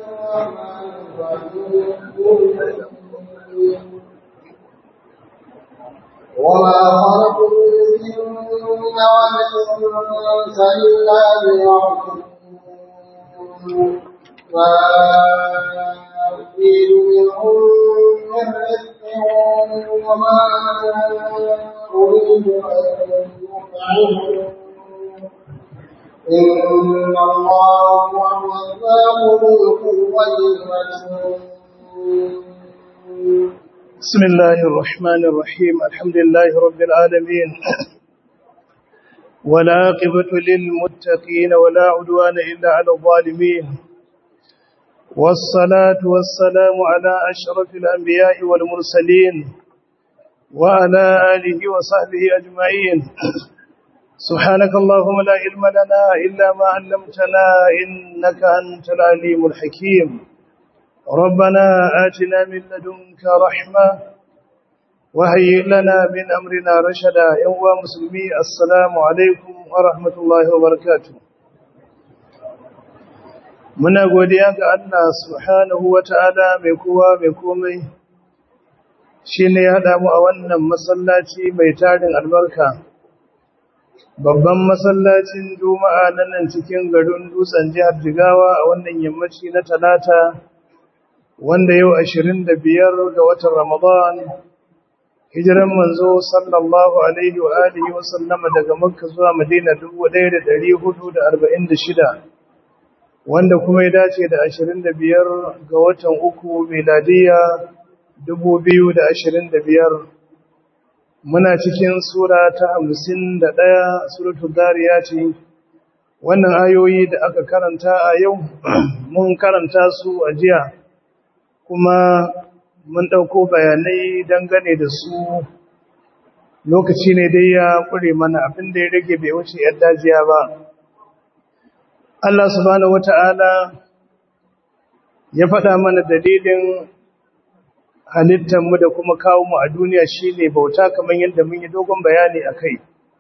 وما خلقت الجن والإنس إلا ليعبدون ما أريد منهم من رزق وما أريد أن يطعمون إن الله هو الرزاق ذو القوة المتين. بسم الله الرحمن الرحيم الحمد لله رب العالمين ولا عاقبة للمتقين ولا عدوان إلا على الظالمين والصلاة والسلام على أشرف الأنبياء والمرسلين وعلى آله وصحبه أجمعين سبحانك اللهم لا علم لنا إلا ما علمتنا إنك أنت العليم الحكيم ربنا آتنا من لدنك رحمة وهيئ لنا من أمرنا رشدا يا مسلمي السلام عليكم ورحمة الله وبركاته muna godiya ga Allah subhanahu wata'ala mai kowa mai komai shine ya hada mu a wannan masallaci mai tarin albarka babban masallacin Juma'a nan cikin garin Dutsen jihar Jigawa a wannan yammaci na Talata wanda yau 25 ga watan Ramadan hijiran manzo sallallahu alaihi wa alihi wa sallama daga Makka zuwa Madina 1446 wanda kuma ya dace da 25 ga watan uku miladiya 2025 muna cikin sura ta 51 suratul Dariyat wannan ayoyi da aka karanta a yau mun karanta su a jiya kuma mun ɗauko bayanai dangane da su lokaci ne dai ya ƙure mana abin da ya rage bai wuce ‘yar dajiya ba. Allah subhanahu wata'ala ya faɗa mana dalilin halittarmu da kuma kawo mu a duniya shine bauta kamar yadda mun yi dogon bayani a kai.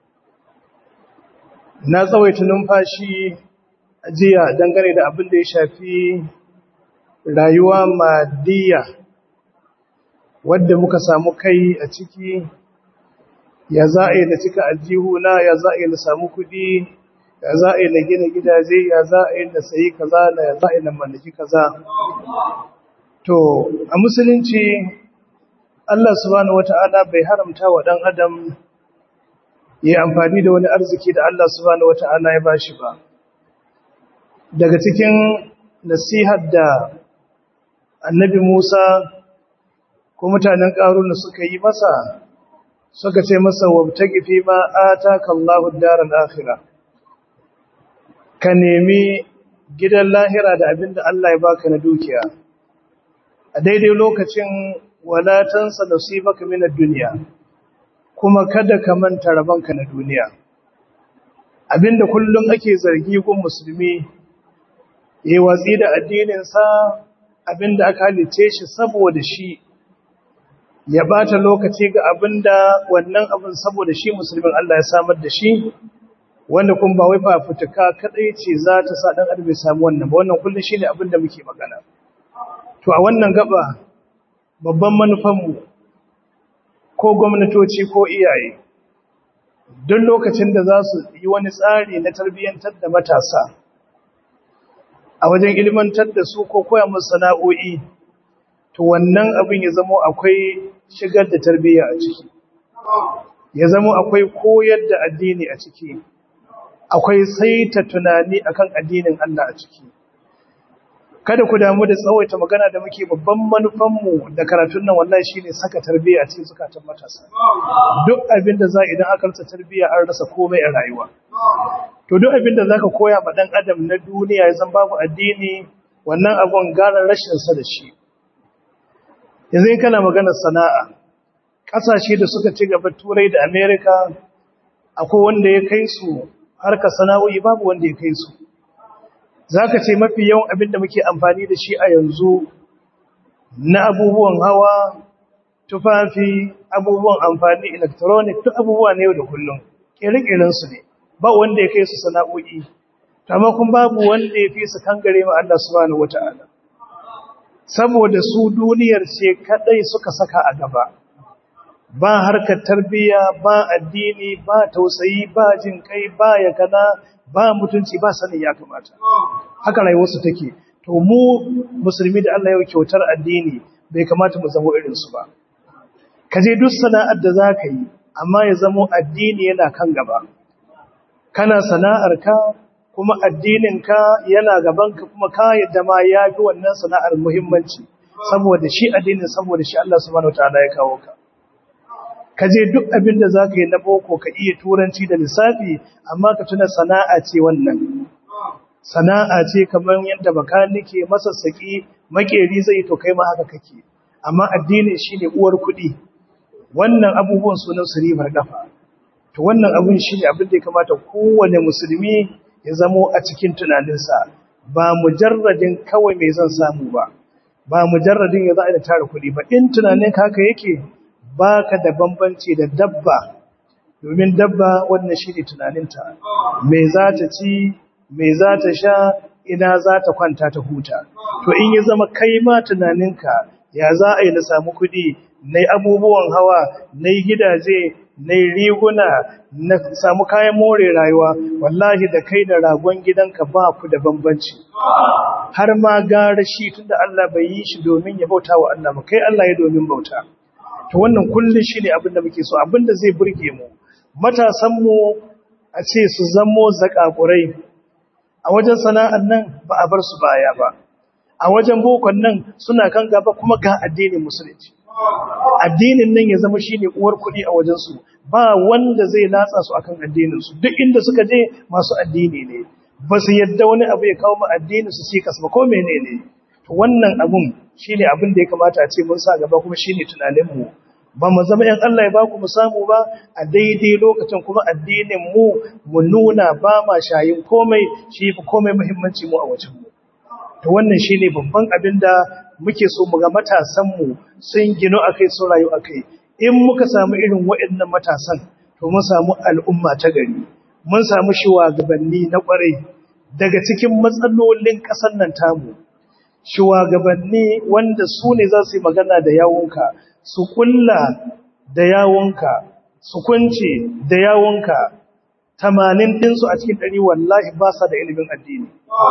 Na tsawaita numfashi a jiya dangane da abin da ya shafi rayuwa madiyya wadda muka samu kai a ciki ya za a yi na cika aljihuna ya za a yi na samu kudi ya za a yi na gina gidaje ya za a yi na sayi kaza na ya za a yi na mallaki kaza to a musulunci Allah subhanahu wata'ala bai haramta wa dan adam ya amfani da wani arziki da Allah subhanahu wata'ala ya bashi ba daga cikin nasihar da annabi Musa ko mutanen Qaruna suka yi masa suka ce masa wabtaqi fi ma ataka Allahu ad-daral akhirah ka nemi gidan lahira da abinda Allah ya baka na dukiya a daidai lokacin wala tansa nasibaka min ad-dunya kuma kada ka manta rabanka na duniya abinda kullum ake zargi gun musulmi yayi watsi da addinin sa abinda aka halice shi saboda shi ya bata lokaci ga abinda wannan abin saboda shi musulmin Allah ya samar da shi wanda kun ba wai fafutuka kadai ce za ta sa dan adam ya samu wannan ba wannan kullun shine abinda muke magana to a wannan gaba babban manufan mu ko gwamnatoci ko iyaye duk lokacin da za su yi wani tsari na tarbiyyantar da matasa a wajen ilmantar da su ko koya musu sana'o'i to wannan abin ya zama akwai shigar da tarbiyya a ciki ya zama akwai koyar da addini a ciki akwai saita tunani akan addinin Allah a ciki kada ku damu da tsawaita magana da muke babban manufanmu da karatun nan wallahi shine saka tarbiyya a cikin zukatan matasa duk abin da za idan aka rasa tarbiyya an rasa komai a rayuwa to duk abin da zaka koya ma dan adam na duniya ya zan babu addini wannan abun gara rashin sa da shi yanzu in kana magana sana'a kasashe da suka ci gaba Turai da America akwai wanda ya kai su harkar sana'o'i babu wanda ya kai su zaka ce mafi yawan abin da muke amfani da shi a yanzu na abubuwan hawa tufafi abubuwan amfani electronic duk abubuwa ne yau da kullum kire-kiren su ne ba wanda ya kai su sana'o'i amma kun babu wanda ya fi su kangare ma Allah subhanahu wata'ala saboda su duniyar ce kadai suka saka a gaba, ba harkar tarbiyya, ba addini, ba tausayi, ba jin kai, ba yakana, ba mutunci, ba sanin ya kamata. Haka rayuwarsu take. To mu musulmi da Allah ya kyautar addini bai kamata mu zama irin su ba. Kaje duk sana'ar da zaka yi, amma ya zama addini yana kan gaba. Kana sana'arka kuma addininka yana gabanka, kuma ka yadda ma ya fi wannan sana'ar muhimmanci, saboda shi addinin, saboda shi Allah subhanahu wataala ya kawo ka. Ka je duk abin da za ka yi na boko, ka iya turanci da lissafi, amma ka tuna sana'a ce wannan. Sana'a ce kamar yadda makanike, masassaki, makeri zai, to kai ma haka kake. Amma addinin shi ne uwar kuɗi. Wannan abubuwan sunan su ribar ƙafa. To wannan abun shi ne abin da ya kamata kowane musulmi ya zamo a cikin tunaninsa, ba mujarradin kawai mai zan samu ba, ba mujarradin ya za a tara kuɗi ba. In tunanin haka yake, ba ka da bambanci da dabba, domin dabba wannan shi ne tunaninta, me za ta ci, me za ta sha, ina za ta kwanta ta huta. To in ya zama kai ma tunaninka ya za a yi na samu kuɗi, na yi abubuwan hawa, na yi gidaje, na yi riguna, na samu kayan more rayuwa, wallahi da kai da ragon gidanka ba ku da bambanci. Har ma gara shi, tunda Allah bai yi shi domin ya bauta wa Allah ba, kai Allah ya domin bauta. To wannan kullum shi ne abinda muke so, abinda zai burge mu. Matasanmu a ce su zamo zakakurai, a wajen sana'an nan ba a bar su baya ba, a wajen bokon nan suna kan gaba, kuma ga addinin musulunci. Addinin nan ya zama shi ne uwar kuɗi a wajensu, ba wanda zai latsa su akan addininsu, duk inda suka je masu addini ne, ba su yadda wani abu ya kawo ma addinin su cikas ba ko menene. To wannan abun shi ne abin da ya kamata a ce mun sa gaba, kuma shi ne tunaninmu. Ba mu zama ‘yan Allah ya ba ku mu samu ba, a daidai lokacin kuma addininmu mu nuna ba ma shayin komai, shi fi komai muhimmanci mu a wajenmu. To wannan shi ne babban abin da muke so mu ga matasanmu sun gino a kai, sun rayu a kai. In muka samu irin waɗannan matasan, to mun samu al'umma ta gari, mun samu shugabanni na ƙwarai. Daga cikin matsalolin ƙasar nan tamu, shugabanni wanda su ne za su yi magana da yawunka, su kulla da yawunka, su kunce da yawunka, 80 ɗinsu a cikin 100 wallahi ba sa da ilimin addini.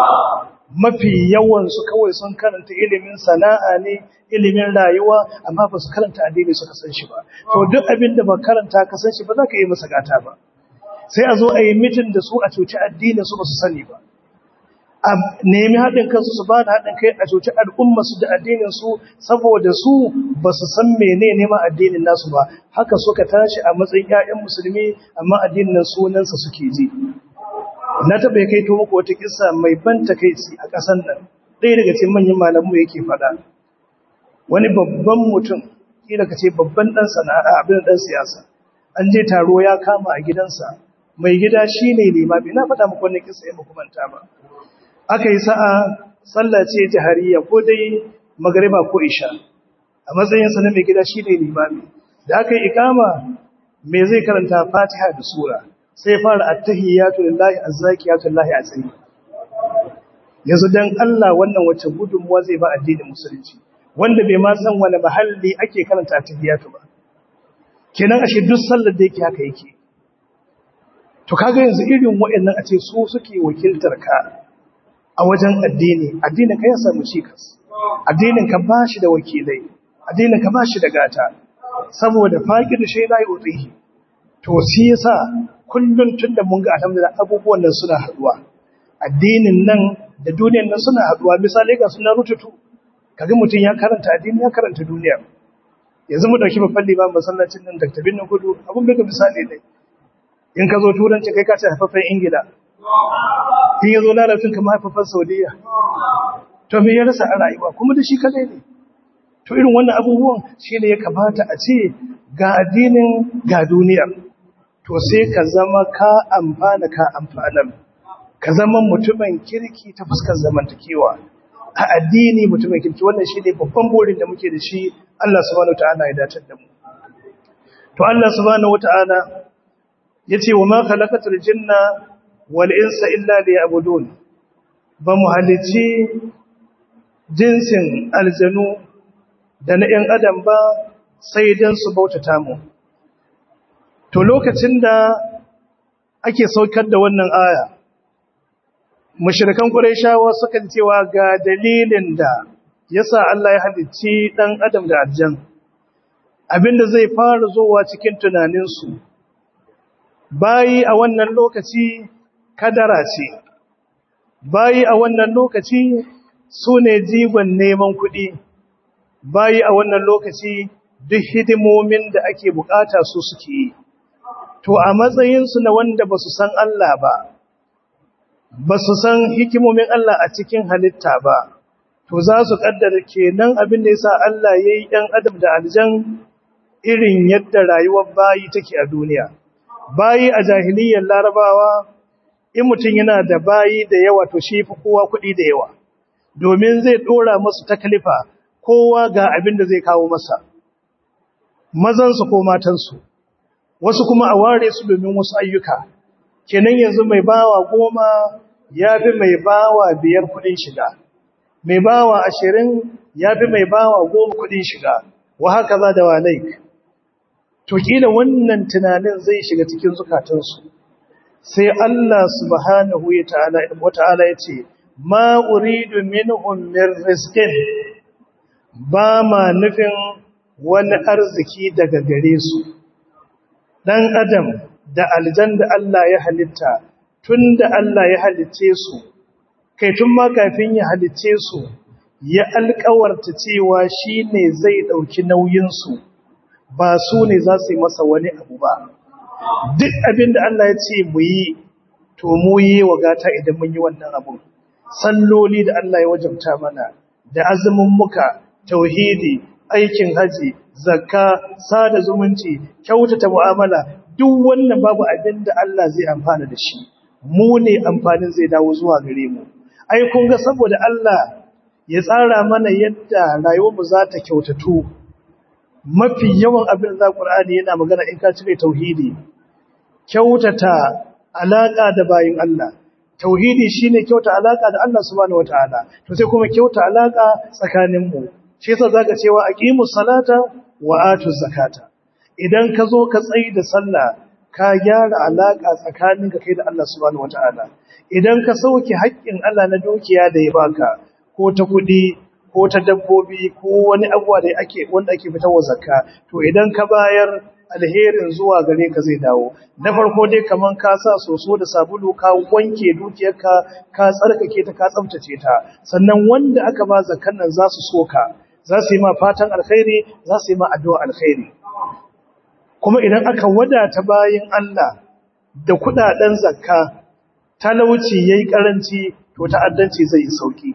Mafi yawansu kawai sun karanta ilimin sana'a ne, ilimin rayuwa, amma ba su karanta addini suka san shi ba. To duk abin da ba karanta ka san shi ba, za ka yi masa gata ba. Sai a zo a yi mitin da su a cuci addinin su ba su sani ba. A nemi haɗin kansu su ba da haɗin kai a cuci al'ummarsu da addininsu, saboda su ba su san mene neman addinin nasu ba. Haka suka tashi a matsayin ‘ya'yan musulmi, amma addinin sunansa suke ji. Na taɓa ya kaito muku wata kissa mai ban takaici a ƙasar nan. Ɗaya daga cikin manyan malamu yake faɗa. Wani babban mutum, kila ka ce babban ɗan sana'a, abin ɗan siyasa, an je taro ya kama a gidansa. Mai gida shi ne limami. Na faɗa muku wannan kissa ya manta ba. Aka yi sa'a, sallah ce jahariya, ko dai magariba ko isha. A matsayinsa na mai gida shi ne limami. Da aka yi ikama, me zai karanta Fatiha da sura. Sai fara attahiyatu lillahi azzakiyatu lillahi azim. Yanzu dan Allah wannan wacce gudunmuwa zai ba addinin musulunci, wanda bai ma san wani mahalli ake karanta attahiyatu ba. Kenan ashe duk sallar da yake haka yake. To kaga yanzu irin waɗannan a ce su suke wakiltar ka a wajen addini, addinin ka ya samu cikas. Addinin ka bashi da wakilai, addinin ka bashi da gata, saboda faƙir shay la yu'tihi. To shi yasa kullun tunda mun ga alhamdulillah abubuwan nan suna haduwa, addinin nan da duniyar nan suna haduwa. Misali ga suna rututu, kaga mutum ya karanta addini, ya karanta duniya. Yanzu mu dauki babban limamin masallacin nan Dr. Binnu Kudu, abun bai ga misali ne. In ka zo turanci kai ka ce haifafen Ingila, in ya zo larabcin kama haifafan Saudiya, to me ya rasa a rayuwa, kuma da shi kadai ne. To irin wannan abubuwan shi ne ya kamata a ce ga addinin ga duniyar. To sai ka zama ka amfana ka amfanar, ka zama mutumin kirki ta fuskar zamantakewa, a addini mutumin kirki. Wannan shi ne babban burin da muke da shi. Allah subhanahu wata'ala ya datar da mu. To Allah subhanahu wata'ala ya ce wa ma khalaqatul jinna wal insa illa liya'budun. Ba mu halici jinsin aljanu da na ‘yan adam ba sai don su bautata mu. To lokacin da ake saukar da wannan aya, mushrikan Qurayshawa suka cewa ga dalilin da yasa Allah ya halicci ɗan adam da aljan. Abinda zai fara zowa cikin tunaninsu, bayi a wannan lokaci kadara ce, bayi a wannan lokaci su ne jigon neman kuɗi, bayi a wannan lokaci duk hidimomin da ake bukata su suke yi. To a matsayinsu na wanda ba su san Allah ba su san hikimomin Allah a cikin halitta ba, to za su kaddara kenan abin da yasa Allah ya yi ‘yan adam da aljan irin yadda rayuwar bayi take a duniya. Bayi a jahiliyyar Larabawa, in mutum yana da bayi da yawa to shi fi kowa kuɗi da yawa, domin zai ɗora masu taklifa kowa ga abin da zai kawo masa, mazansu ko matansu, wasu kuma a ware su domin wasu ayyuka. Kenan yanzu mai bawa 10 ya fi mai bawa 5 kuɗin shiga, mai bawa 20 ya fi mai bawa 10 kuɗin shiga, wa haka za da walaik. To kila wannan tunanin zai shiga cikin zukatansu, sai Allah subhanahu wa ta'ala ya ce, ma uridu minhum min rizqin, ba ma nufin wani arziki daga gare su. Dan adam da aljan da Allah ya halitta, tunda Allah ya halicce su, kai tun ma kafin ya halicce su, ya alƙawarta cewa shine zai ɗauki nauyin su, ba su ne za su yi masa wani abu ba. Duk abin da Allah ya ce mu yi, to mu yi wa gata idan mun yi wannan abu. Salloli da Allah ya wajabta mana, da azumin muka, tauhidi, aikin haji, zakka, sada zumunci, kyautata mu'amala, duk wannan babu abin da Allah zai amfana da shi. Mu ne amfanin zai dawo zuwa gare mu. Ai kun ga saboda Allah ya tsara mana yadda rayuwarmu za ta kyautatu, mafi yawan abin da Qur'ani yana magana in ka cire tauhidi, kyautata alaka da bayin Allah. Tauhidi shine kyauta alaka da Allah subhanahu wataala, to sai kuma kyauta alaka tsakanin mu. Shi yasa zaka cewa aqimus salata wa atuz zakata. Idan ka zo ka tsayi da sallah, ka gyara alaka tsakaninka kai da Allah subhanahu wataala. Idan ka sauke haƙƙin Allah na dukiya da ya baka, ko ta kuɗi, ko ta dabbobi, ko wani abuwa da wanda ake fitarwa zakka, to idan ka bayar, alherin zuwa gare ka zai dawo. Na farko dai kaman ka sa soso da sabulu ka wanke dukiyarka, ka tsarkake ta, ka tsaftace ta. Sannan wanda aka ba zakkan nan za su soka, za su yi ma fatan alkhairi, za su yi ma addu'a alkhairi. Kuma idan aka wadata bayin Allah da kudaden zakka, talauci yayi karanci, to ta'addanci zai yi sauki.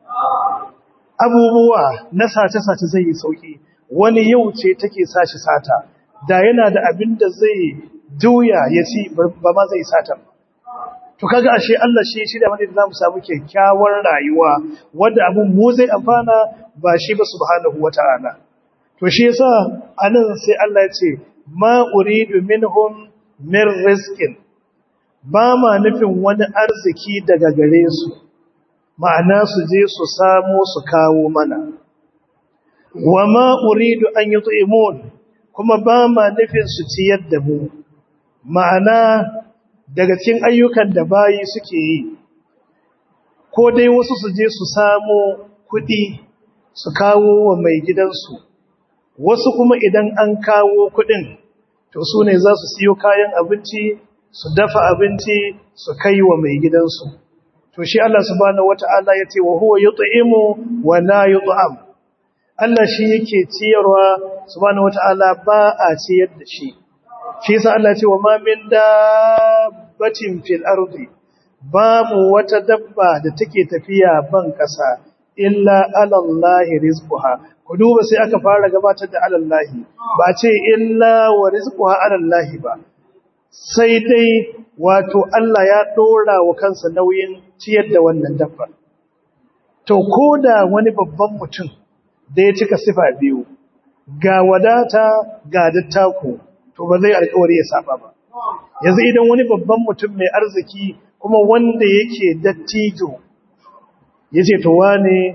Abubuwa na sace-sace zai yi sauki. Wani yau ce take sashi sata, da yana da abin da zai juya ya ci ba ma zai sata. To kaga ashe Allah shi da wanda zamu samu kyakkyawar rayuwa wanda abun mu zai amfana ba shi ba subhanahu wata'ala. To shi yasa anan sai Allah ya ce ma uridu minhum min rizqin, ba ma nufin wani arziki daga gare su, ma'ana su je su samu su kawo mana. Wa ma uridu an yut'imun, kuma ba ma nufin su ciyar da mu, ma'ana daga cikin ayyukan da bayi suke yi, ko dai wasu su je su samu kuɗi su kawo wa mai gidansu, wasu kuma idan an kawo kuɗin to su ne za su siyo kayan abinci, su dafa abinci, su kai wa mai gidansu. To shi Allah subhanahu wata'ala ya ce wa huwa yut'imu wa la yut'am. Allah shi yake ciyarwa subhanahu wata'ala, ba a ciyar da shi. Shi yasa Allah ya ce wa ma min dabbatin fil ardi, babu wata dabba da take tafiya ban kasa illa ala Allah rizquha. Ku duba sai aka fara gabatar da ala Allah, ba ce illa wa rizquha ala Allah ba. Sai dai wato Allah ya dora wa kansa nauyin ciyar da wannan dabba. To koda wani babban mutum da ya cika sifa biyu, ga wadata ga dattako, to ba zai alƙawari ya saba ba. Yanzu idan wani babban mutum mai arziki kuma wanda yake dattijo yace to wane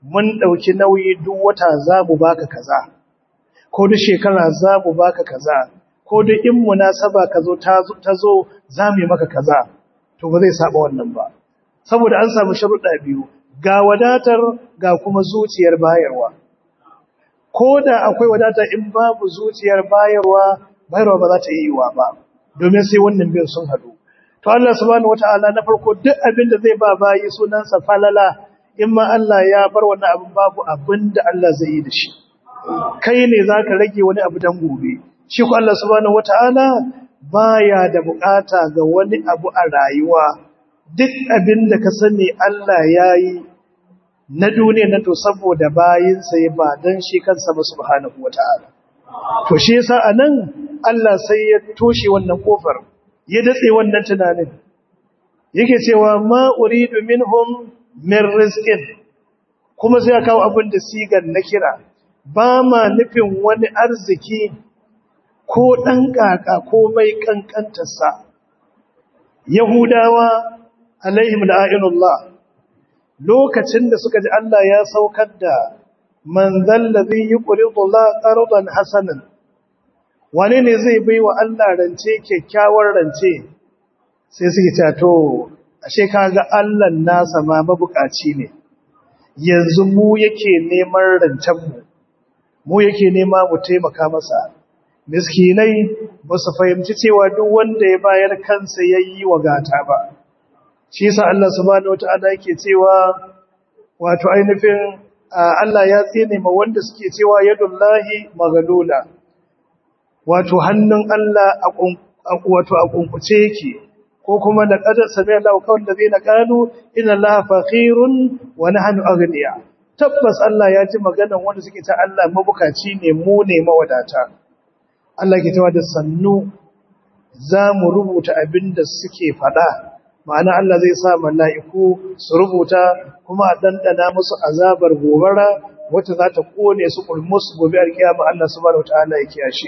mun ɗauki nauyi duk wata za mu baka kaza ko duk shekara za mu baka kaza ko duk in munasaba ka zo ta zo za mu yi maka kaza to ba zai saba wannan ba saboda an samu sharuɗa biyu ga wadatar ga kuma zuciyar bayarwa ko da akwai wadata in babu zuciyar bayarwa ba za ta yi yiwa ba domin sai wannan biyan sun haɗu to Allah subhanahu wataala na farko duk abin da zai ba bayi sunansa falala in ma Allah ya bar wannan abin babu abin da Allah zai yi da shi kai ne zaka rage wani abu dan gobe shi ko Allah subhanahu wataala baya da bukata ga wani abu a rayuwa duk abin da ka sani Allah yayi na duniya na to saboda bayinsa ya ba dan shi kansa subhanahu wataala to shi yasa anan Allah sai ya toshe wannan kofar ya datse wannan tunanin yake cewa ma uridu minhum min rizqin kuma sai ya kawo abin da sigan na kira ba ma nufin wani arziki ko dan kaka ko mai kankantarsa yahudawa alaihim la'inullah lokacin da suka ji Allah ya saukar da man zallazi yuqridu Allah qardan hasanan wane ne zai bai wa Allah rance kyakkyawar rance sai suke cewa to ashe kaga Allah nasa ma mabukaci ne yanzu mu yake neman rancen mu yake nema mu taimaka masa miskinai ba su fahimci cewa duk wanda ya bayar kansa yayi wa gata ba shi yasa Allah subhanahu wataala yake cewa wato ainihin Allah ya tsine ma wanda suke cewa yadullahi maghlula wato hannun Allah a kunkuce yake ko kuma da qadar sami Allah kawai da zai na kanu inna Allah faqirun wa nahnu aghniya tabbas Allah ya ji maganar wanda suke ta Allah mabukaci ne mu ne mawadata Allah ke cewa da sannu za mu rubuta abin da suke faɗa ma'ana Allah zai sa mala'iku su rubuta kuma a dandana musu azabar gobara wacce za ta kone su kulmus gobe alkiyama Allah subhanahu wataala ya kiyashe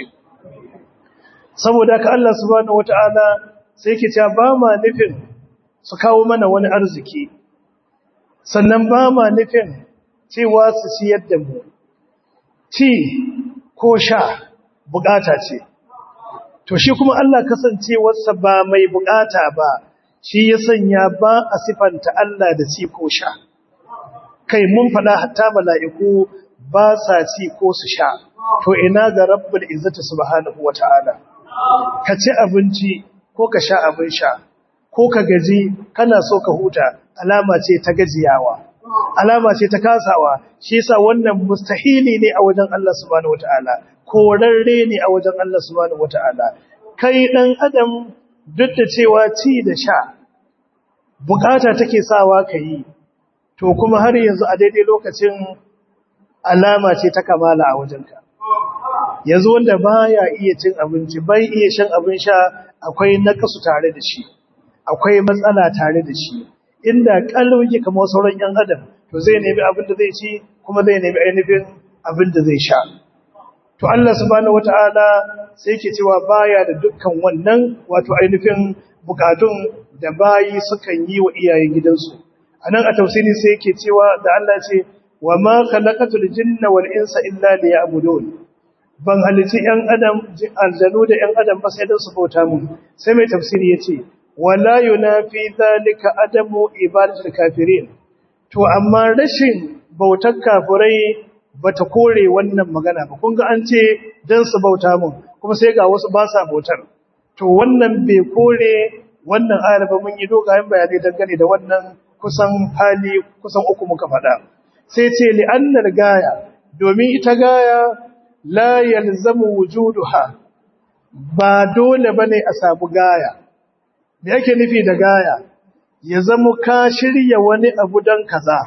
saboda ka Allah subhanahu wataala sai yake cewa ba ma nufin su kawo mana wani arziki sannan ba ma nufin cewa su ciyar da mu ci ko sha bukata ce to shi kuma Allah kasancewarsa ba mai bukata ba shi ya sanya ba a sifanta Allah da ci ko sha kai mun faɗa hatta mala'iku ba sa ci ko su sha to ina ga rabbul izzati subhanahu wataala ka ci abinci ko ka sha abin sha ko ka gaji kana so ka huta alama ce ta gajiyawa alama ce ta kasawa shi yasa wannan mustahili ne a wajen Allah subhanahu wataala korarre ne a wajen Allah subhanahu wataala kai dan adam duk da cewa ci da sha bukata take sawa kai to kuma har yanzu a daidai lokacin alama ce ta kamala a wajenka yanzu wanda baya iya cin abinci bai iya shan abin sha akwai nakasu tare da shi akwai matsala tare da shi inda kalauki kamar sauran yan adam to zai nemi abin da zai ci kuma zai nemi ainihin abin da zai sha to Allah subhanahu wataala sai yake cewa baya da dukkan wannan wato ainihin bukatun da bayi sukan yi wa iyayen gidansu anan a tafsiri sai yake cewa da Allah ce wa ma khalaqatul jinna wal insa illa liya'budun ban halici yan adam aljanu da yan adam ba sai dan su bauta mun sai mai tafsiri yace wala yunafi zalika adamu ibadatul kafirin to amma rashin bautar kafirai bata kore wannan magana ba kun ga an ce dan su bauta mun kuma sai ga wasu ba sa bautar to wannan bai kore wannan ayar ba mun yi dogayen bayanai dangane da wannan kusan hali kusan uku muka faɗa sai ce li'annal gaya domin ita gaya la yalzamu wujuduha ba dole bane a samu gaya me yake nufi da gaya ya zama ka shirya wani abu dan kaza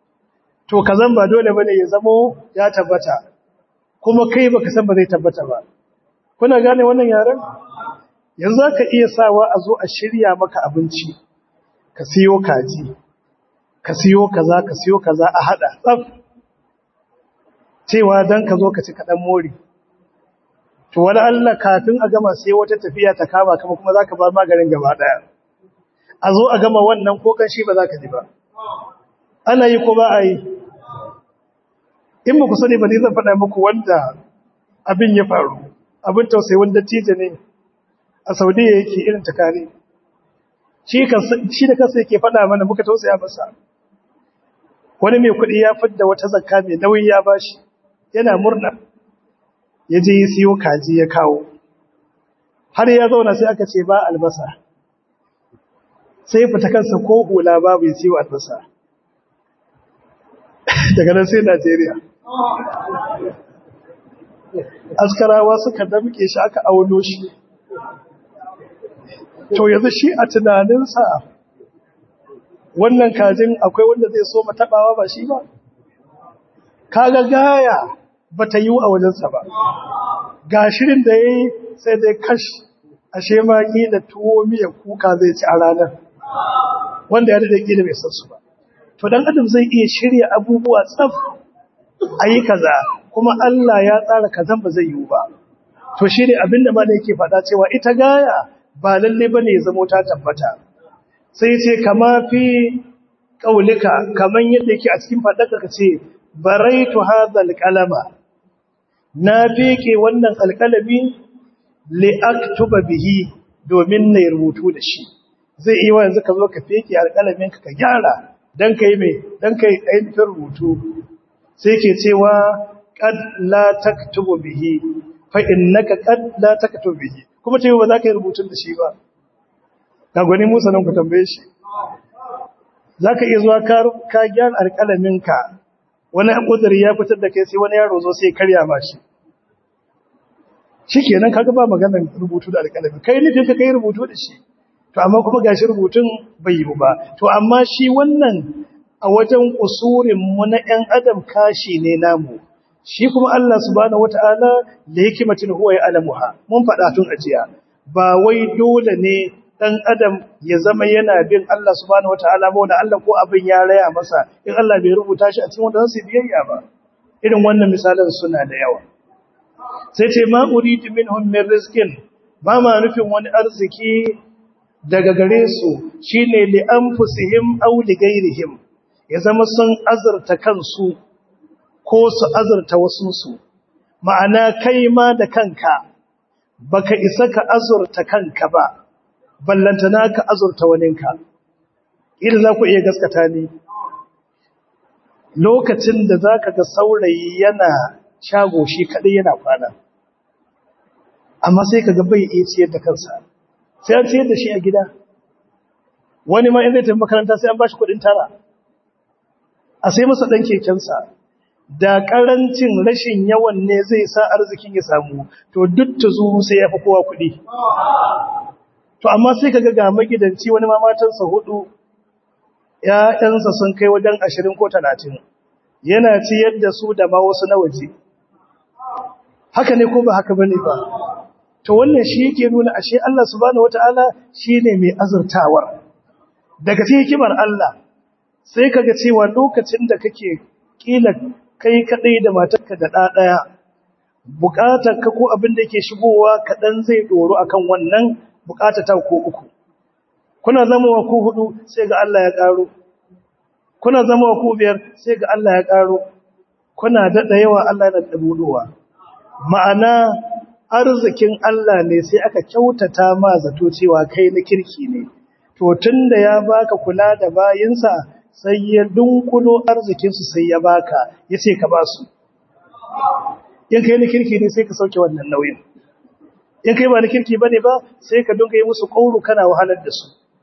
to kazan ba dole bane ya zama ya tabbata kuma kai baka san ba zai tabbata ba kuna gane wannan yaran yanzu ka iya sawa a zo a shirya maka abinci ka siyo kaji ka siyo kaza a hada tsaf cewa dan ka zo ka ci kadan mori to wala Allah kafin a gama sai wata tafiya ta kama kuma zaka ba maganin gaba daya a zo a gama wannan ko kan shi ba zaka ji ba ana yi ko ba a yi in ba ku sani ba ne zan faɗa muku wanda abin ya faru, abin tausayi wanda tije ne a Saudiya yake irin takare. Shi da kansa yake faɗa mana muka tausaya masa. Wani mai kuɗi ya fidda wata zakka mai nauyi ya bashi, yana murna. Ya je ya siyo kaji ya kawo. Har ya zauna sai aka ce ba albasa. Sai fita kansa ko hula babu ya siyo albasa. Daga nan sai Najeriya. Askarawa suka damke shi aka auno shi. To yanzu shi a tunaninsa wannan kajin akwai wanda zai so mataɓawa ba shi ba? Kaga gaya ba ta yi a wajensa ba. Ga shirin da ya yi sai dai kashi ashe ma ƙila tuwo miya kuka zai ci a ranar. Wanda ya daɗe ƙila bai san su ba. To dan adam zai iya shirya abubuwa tsaf a yi kaza kuma Allah ya tsara kazan ba zai yi ba. To shi ne abinda ma da yake faɗa cewa ita gaya ba lalle ba ne ya zamo ta tabbata. Sai ce kama fi ƙaulika kaman yadda yake a cikin faɗaka ka ce baraitu hadha alqalama na feke wannan alqalami li aktuba bihi domin na rubutu da shi. Zai yi wa yanzu ka zo ka feke alqalamin ka gyara dan kai me dan kai ainihin rubutu. Sai ke cewa qad la taktubu bihi fa innaka qad la taktubu bihi, kuma ce ba za ka yi rubutun da shi ba. Ga gwani Musa nan ku tambaye shi. Za ka iya zuwa ka gyara alƙalaminka, wani ƙudiri ya fitar da kai sai wani yaro zo sai karya ma shi. Shi kenan kaga ba maganar rubutu da alƙalami. Kai nufin ka kai rubutu da shi. To amma kuma gashi rubutun bai yi ba. To amma shi wannan a wajen usurin mu na ‘yan adam kashi ne namu. Shi kuma Allah subhanahu wata'ala da hikimatin huwa ya alamuha. Mun faɗa tun ajiya. Ba wai dole ne ɗan adam ya zama yana bin Allah subhanahu wata'ala ba wanda Allah ko abin ya raya masa in Allah bai rubuta shi a cikin wanda zasu biyayya ba. Irin wannan misalan suna da yawa. Sai ce ma uridu minhum min rizqin, ba ma nufin wani arziki daga gare su shine li anfusihim aw li ghairihim, ya zama sun azurta kansu ko su azurta wasunsu. Ma'ana kai ma da kanka baka isa ka azurta kanka ba, ballantana ka azurta waninka. Idan za ku iya gaskata ni, lokacin da za ka ga saurayi yana shago shi kaɗai yana kwana, amma sai ka ga bai iya ciyar da kansa, sai an ciyar da shi a gida. Wani ma in zai tafi makaranta sai an ba shi kuɗin tara, a sai masa ɗan kekensa. Da ƙarancin rashin yawan ne zai sa arzikin ya samu, to duk ta zuru sai ya fi kowa kuɗi. To amma sai ka ga magidanci wani ma matansa 4, ‘ya'yansa sun kai wajen 20 ko 30, yana ciyar da su da ma wasu na waje. Haka ne ko ba haka bane ba? To wannan shi yake nuna ashe Allah subhanahu wata'ala shine mai azurtawar. Daga cikin hikimar Allah sai kaga cewa lokacin da kake kila kai kadai da matarka da ɗaya, bukatar ka ko abin da yake shigowa kaɗan zai doro akan wannan bukatar ta ko 3. Kuna zama wa ku 4 sai ga Allah ya karo. Kuna zama wa ku 5 sai ga Allah ya karo. Kuna dada yawa Allah yana da budowa. Ma'ana arzikin Allah ne sai aka kyautata ma zato cewa kai na kirki ne. To tunda ya baka kula da bayinsa sai ya dunkulo arzikinsu sai ya baka, ya ce ka ba su. In kai na kirki ne sai ka sauke wannan nauyin. In kai ba na kirki ba ne ba sai ka dunga yi musu ƙauru kana wahalar da su.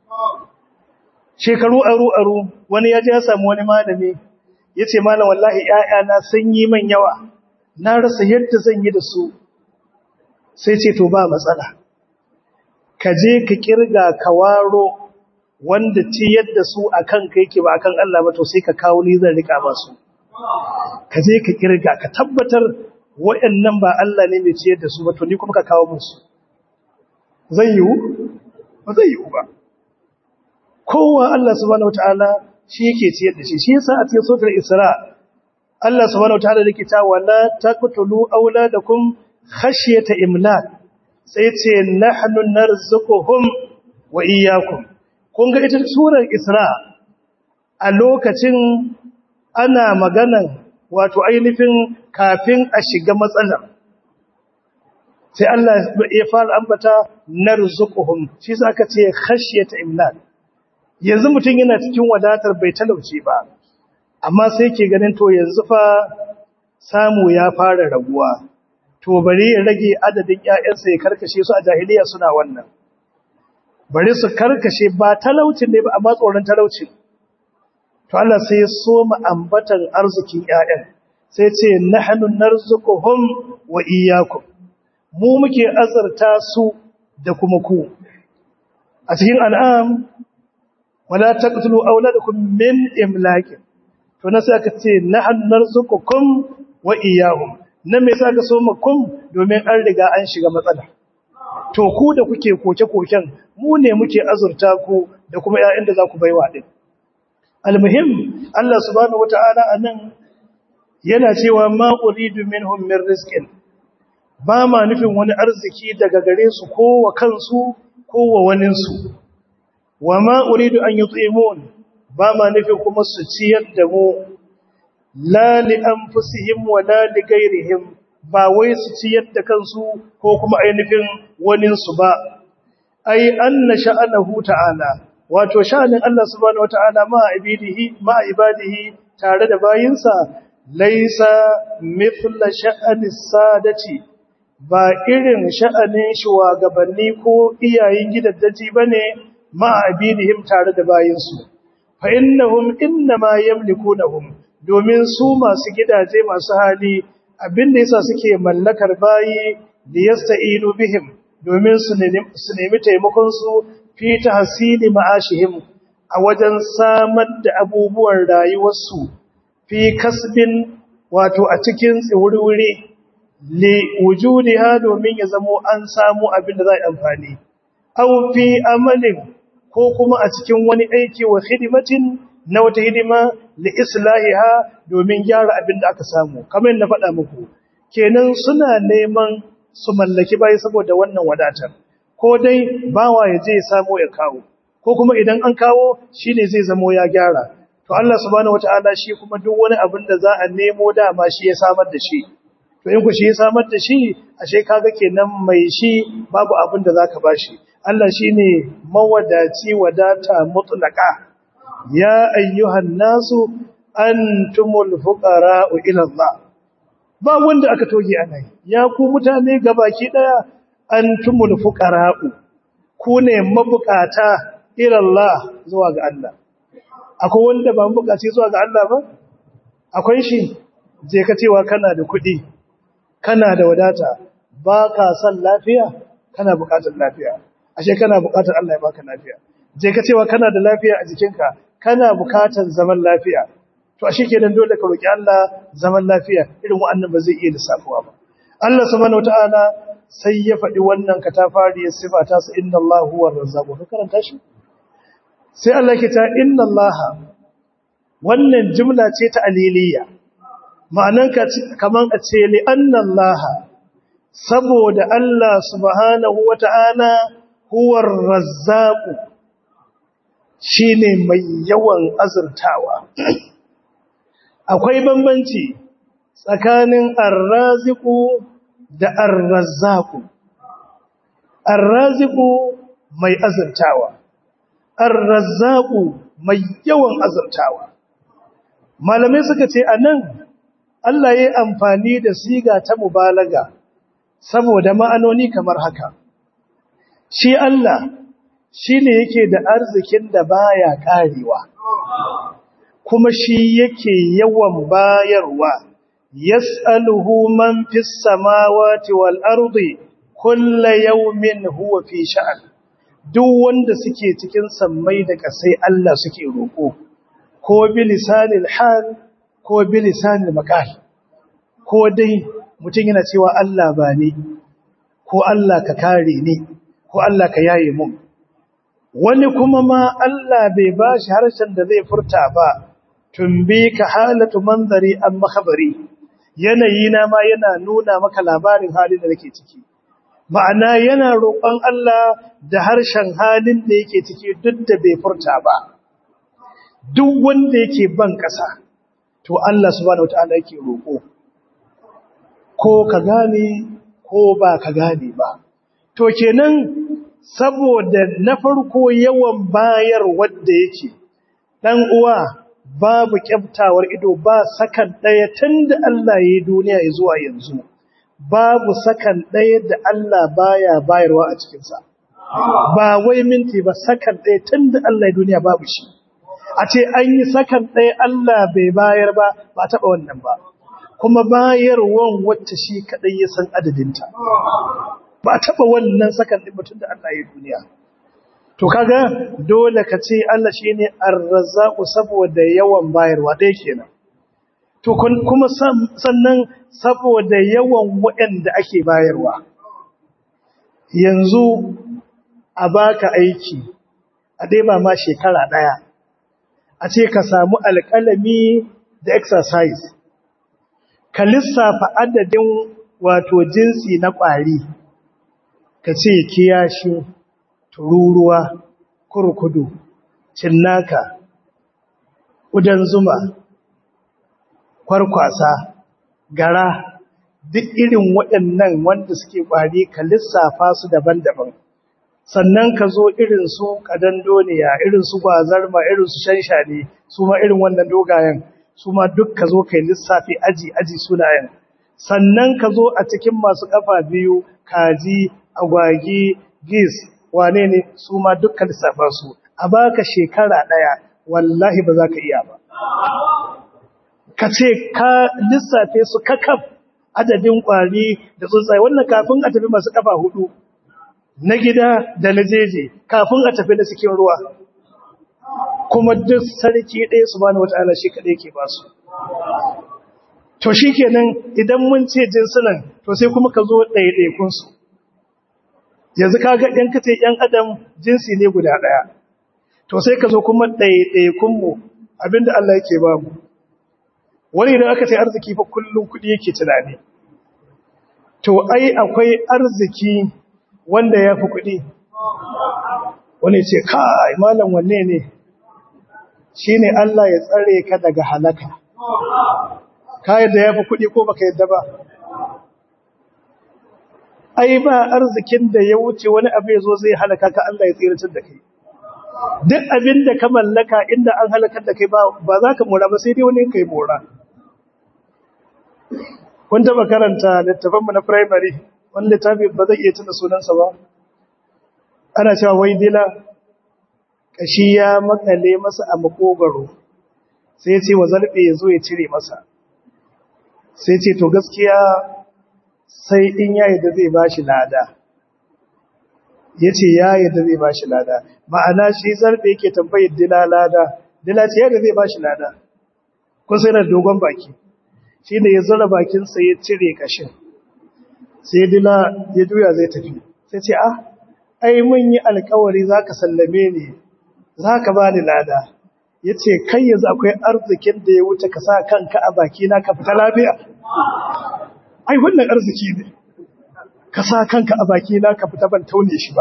Shekaru aru wani ya ji ya samu wani malami ya ce malam wallahi ‘ya'yana sun yi man yawa, na rasa yadda zan yi da su. Sai ce to ba matsala, ka je ka kirga ka waro wanda ci yadda su a kan kai ke ba a kan Allah ba, to sai ka kawo ni zan rika ba su. Ka je ka kirga ka tabbatar waɗannan ba Allah ne mai ciyar da su ba, to ni kuma ka kawo musu. Zai yiwu? Ba zai yiwu ba. Kowa Allah subhanahu wataala shi yake ciyar da shi. Shi yasa a cikin suratul Isra Allah subhanahu wataala yake cewa la taqtulu auladakum khashyata imlak. Sai ce nahnu narzuquhum wa iyyakum. Kun ga ita surar Isra a lokacin ana maganan wato ainihin kafin a shiga matsalar sai Allah ya fara ambata narzuquhum shi sa aka ce khashyata imlak yanzu mutum yana cikin wadatar bai talauce ba amma sai ke ganin to yanzu fa samu ya fara raguwa to bari ya rage adadin ƴaƴansa ya karkashe su a jahiliya suna wannan bari su karkashe ba talaucin ne ba amma tsoron talaucin to Allah sai ya soma ambatan arzikin ƴaƴan sai ce nahnu narzuquhum wa iyyakum mu muke azarta su da kuma ku a cikin an'am wala taqtulu auladakum min imlaq to na sai aka ce nahnu narzuqukum wa iyyahum nan me yasa ka soma kum domin an riga an shiga matsala to ku da kuke koke-koken mu ne muke azurta ku da kuma ƴaƴan da za ku baiwa din almuhim Allah subhanahu wataala anan yana cewa ma uridu minhum min rizqin ba ma nufin wani arziki daga gare su ko wa kansu ko wa wanin su wa ma uridu an yut'imun ba ma nufin kuma su ciyar da mu la li anfusihim wa la li ghairihim ba wai su ciyar da kansu ko kuma ainihin wanin su ba ai anna sha'anahu ta'ala wato sha'anin Allah subhanahu wata'ala ma ibadihi tare da bayinsa laisa mithla sha'ani sadati ba irin sha'anin shugabanni ko iyayen gidaddaji bane ma ibadihim tare da bayinsu fa innahum inma yamlikunahum domin su masu gidaje masu hali abinda yasa suke mallakar bayi da yasta'inu bihim domin su nemi taimakon su fi tahsili ma'ashihim a wajen samar da abubuwan rayuwarsu fi kasbin wato a cikin tsiwuri li wujudiha domin ya zamo an samu abin da za a amfani aw fi amalin ko kuma a cikin wani aiki wa hidimatin na wata hidima li islahiha domin gyara abin da aka samu kamar yadda faɗa muku kenan suna neman su mallaki bayi saboda wannan wadatar ko dai bawa ya je ya samu ya kawo ko kuma idan an kawo shine zai zamo ya gyara to Allah subhanahu wataala shi kuma duk wani abin da za a nemo dama shi ya samar da shi to in ku shi ya samar da shi ashe kaga kenan mai shi babu abin da zaka bashi Allah shine mawadaci wadata mutlaqa ya ayyuhan nasu antumul fuqara'u ila Allah ba wanda aka toge anai ya ku mutane gabaki daya antumul fuqara'u ku ne mabukata ila Allah zuwa ga Allah akwai wanda ba mabukaci zuwa ga Allah ba akwai shi je ka cewa kana da kuɗi kana da wadata ba ka san lafiya kana bukatar lafiya ashe kana bukatar Allah ya baka lafiya je ka cewa kana da lafiya a jikinka kana bukatar zaman lafiya to ashe kenan dole ka roki Allah zaman lafiya irin wa'annan ba zai iya lissafuwa ba Allah subhanahu wataala sai ya faɗi wannan katafariyar sifa ta sa inna Allahu huwar razzaq ka karanta shi sai Allah ke ta inna Allah wannan jumla ce ta aliliya ma'anan kaman a ce li anna Allah saboda Allah subhanahu wata'ala huwar razzaq shine mai yawan azurtawa akwai bambanci tsakanin ar-raziqu da ar-razzaq ar-raziqu mai azurtawa ar-razzaqu mai yawan azurtawa malamai suka ce anan Allah yayi amfani da siga ta mubalaga saboda ma'anoni kamar haka shi Allah shine yake da arzikin da baya karewa kuma shi yake yawan bayarwa yas'aluhu man fis samawati wal ardi kullu yawmin huwa fi sha'an duk wanda suke cikin sammai da kasai Allah suke roko ko bi lisanil hal ko bi lisanil maqal ko dai mutum yana cewa Allah ba ni ko Allah ka kare ni ko Allah ka yaye mu wani kuma ma Allah bai bashi harshen da zai furta ba tumbika halatu manzari am makhbari yanayi na ma yana nuna maka labarin halin da nake ciki ma'ana yana roƙon Allah da harshen halin da yake ciki duk da bai furta ba duk wanda yake ban ƙasa to Allah subhanahu wataala yake roƙo ko ka gane ko ba ka gane ba to kenan saboda na farko yawan bayar wanda yake dan uwa babu kyaftawar ido ba sakan daya tunda Allah ya yi duniya zuwa yanzu babu sakan daya da Allah baya bayarwa a cikin sa ba wai minti ba sakan daya tunda Allah ya duniya babu shi a ce an yi sakan daya Allah bai bayar ba ba taba wannan ba kuma bayarwan wacce shi kadai ya san adadinta ba taba wannan sakan din mutun da Allah ya yi duniya to kaga dole ka ce Allah shine ar-razzaq saboda yawan bayarwa dai kenan to kuma sannan saboda yawan waɗanda ake bayarwa yanzu a baka aiki a dai ba ma shekara daya a ce ka samu alƙalami da exercise ka lissafa adadin wato jinsi na ƙwari ka ce kiyashi tururuwa, kurkudu, cinnaka, ƙudan zuma, kwarkwasa, gara, duk irin waɗannan wanda suke ƙwari ka lissafa su daban-daban. Sannan ka zo irin su ƙadandoniya, irin su gwazarma, irin su shanshani, su ma irin wannan dogayen, su ma duk ka zo ka yi lissafi aji sunayen. Sannan ka zo a cikin masu ƙafa biyu, kaji, agwagi, gis, wane ne su ma dukkan lissafa su a baka shekara daya wallahi ba za ka iya ba ka ce ka lissafe su kakaf adadin kwari da tsuntsaye wannan kafin a tafi masu kafa hudu na gida da na jeje kafin a tafi da cikin ruwa kuma duk sarki ɗaya subhanahu wataala shi kadai ke ba su to shikenan idan mun ce jinsunan to sai kuma ka zo ɗaiɗaikun su yanzu kaga ɗan kace ɗan adam jinsi ne guda ɗaya to sai ka zo kuma ɗaiɗaikun mu abinda Allah yake ba mu wani idan aka ce arziki fa kullum kuɗi yake tunani to ai akwai arziki wanda ya fi kuɗi wani ce kai malam wanne ne shine Allah ya tsare ka daga halaka ka yadda ya fi kuɗi ko baka yadda ba ai ba arzikin da ya wuce wani abu ya zo zai halaka ka Allah ya tsiratar da kai duk abin da ka mallaka inda an halakar da kai ba za ka mora ba sai dai wani kai mora kun taba karanta littafanmu na primary wani littafi ba zai iya tuna sunansa ba ana cewa wai dila kashi ya makale masa a makogaro sai ya ce wa zarbe ya zo ya cire masa sai ce to gaskiya sai in ya yadda zai ba shi lada ya ce ya yadda zai ba shi lada ma'ana shi zarbe yake tambayar dila lada dila ce yadda zai ba shi lada kun sai na dogon baki shi ne ya zara bakinsa ya cire kashin sai dila ya juya zai tafi sai ce ai mun yi alkawari za ka sallame ni za ka ba ni lada ya ce kai yanzu akwai arzikin da ya wuce ka sa kanka a bakina ka fita lafiya ai wannan arziki ne ka sa kanka a bakina ka fita ban taune shi ba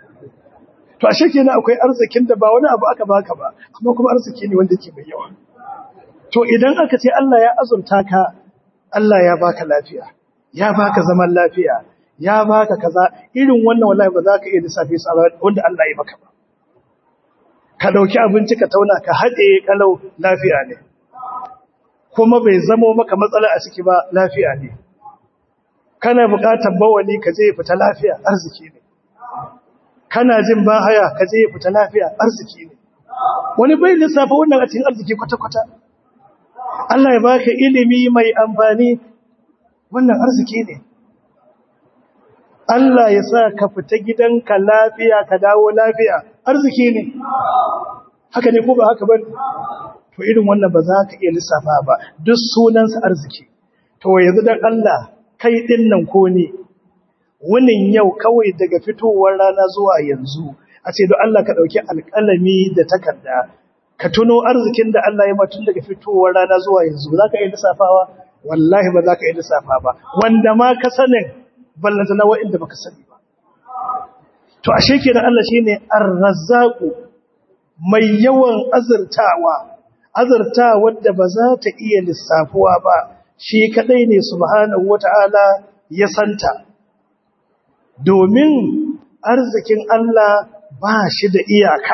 to ashe kenan akwai arzikin da ba wani abu aka baka ba amma kuma arziki ne wanda yake mai yawa to idan aka ce Allah ya azurta ka Allah ya baka lafiya ya baka zaman lafiya ya baka kaza irin wannan wallahi ba za ka iya lissafi su wanda Allah ya baka ba ka dauki abinci ka tauna ka haɗe kalau lafiya ne kuma bai zamo maka matsala a ciki ba lafiya ne kana buƙatar bawali ka je fita lafiya arziki ne kana jin bahaya ka je fita lafiya arziki ne wani bai lissafa wannan a cikin arziki kwata-kwata Allah ya baka ilimi mai amfani wannan arziki ne Allah ya sa ka fita gidanka lafiya ka dawo lafiya arziki ne haka ne ko ba haka ba to irin wannan ba za ka iya lissafa ba duk sunansa arziki to yanzu dan Allah kai din nan ko ne wunin yau kawai daga fitowar rana zuwa yanzu a ce don Allah ka dauki alƙalami da takarda ka tuno arzikin da Allah ya mutun daga fitowar rana zuwa yanzu za ka iya lissafawa wallahi ba za ka iya lissafa ba wanda ma ka sanin ballanta na wa'inda baka sani ba to ashe kenan Allah shine ar-razzaqu mai yawan azurtawa azurta wadda ba za ta iya lissafuwa ba shi kadai ne subhanahu wata'ala ya santa, domin arzikin Allah ba shi da iyaka,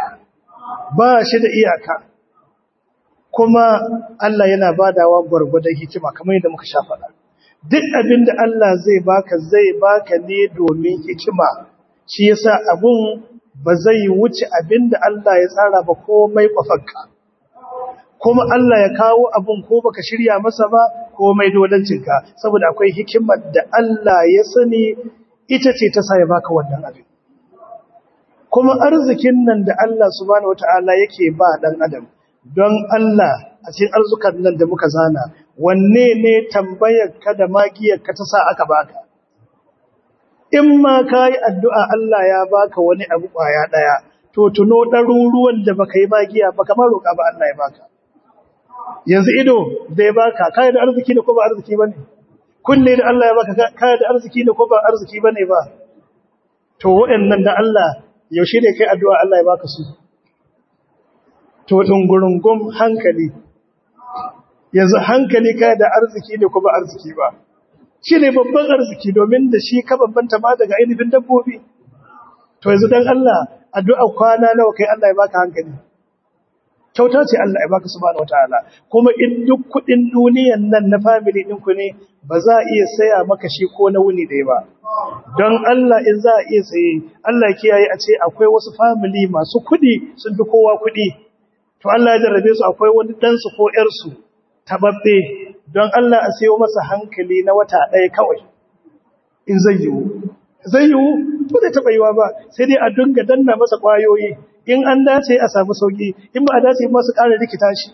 kuma Allah yana badawa gwargwadon hikima kamar yadda muka sha faɗa. Duk abin da Allah zai baka ne domin hikima, shi yasa abun ba zai wuce abin da Allah ya tsara ba komai kwafanka. Kuma Allah ya kawo abun ko baka shirya masa ba komai dolancinka, saboda akwai hikimar da Allah ya sani ita ce ta sa ya baka wannan abin. Kuma arzikin nan da Allah subhanahu wataala yake ba dan adam, don Allah a cikin arzukan nan da muka zana, wanne ne tambayar ka da magiyar ka ta sa aka baka? In ma kai addu'a Allah ya baka wani abu kwaya daya, to tuno ɗaruruwan da baka yi magiya ba kamar roƙa ba Allah ya baka. Yanzu ido da ya baka kai da arziki ne ko ba arziki bane? Kunne da Allah ya baka kai da arziki ne ko ba arziki bane ba? To waɗannan da Allah yaushe ne kai addu'a Allah ya baka su? To dungurungum hankali. Yanzu hankali kai da arziki ne ko ba arziki ba? Shi ne babban arziki, domin da shi ka bambanta ma daga ainihin dabbobi. To yanzu dan Allah addu'a kwana nawa kai Allah ya baka hankali? Kyauta ce Allah ya baka subhanahu wataala. Kuma in duk kudin duniyan nan na family ɗinku ne ba za a iya saya maka shi ko na wuni ɗaya ba. Don Allah in za a iya saye, Allah kiyaye a ce akwai wasu family masu kudi sun fi kowa kudi. To Allah ya jarrabe su akwai wani ɗansu ko ‘yarsu tababbe, don Allah a sayo masa hankali na wata ɗaya kawai. In zai yiwu. Zai yiwu? To zai taɓa yiwa ba, sai dai a dinga danna masa ƙwayoyi. In an dace a samu sauki, in ba a dace ba su ƙara rikita shi.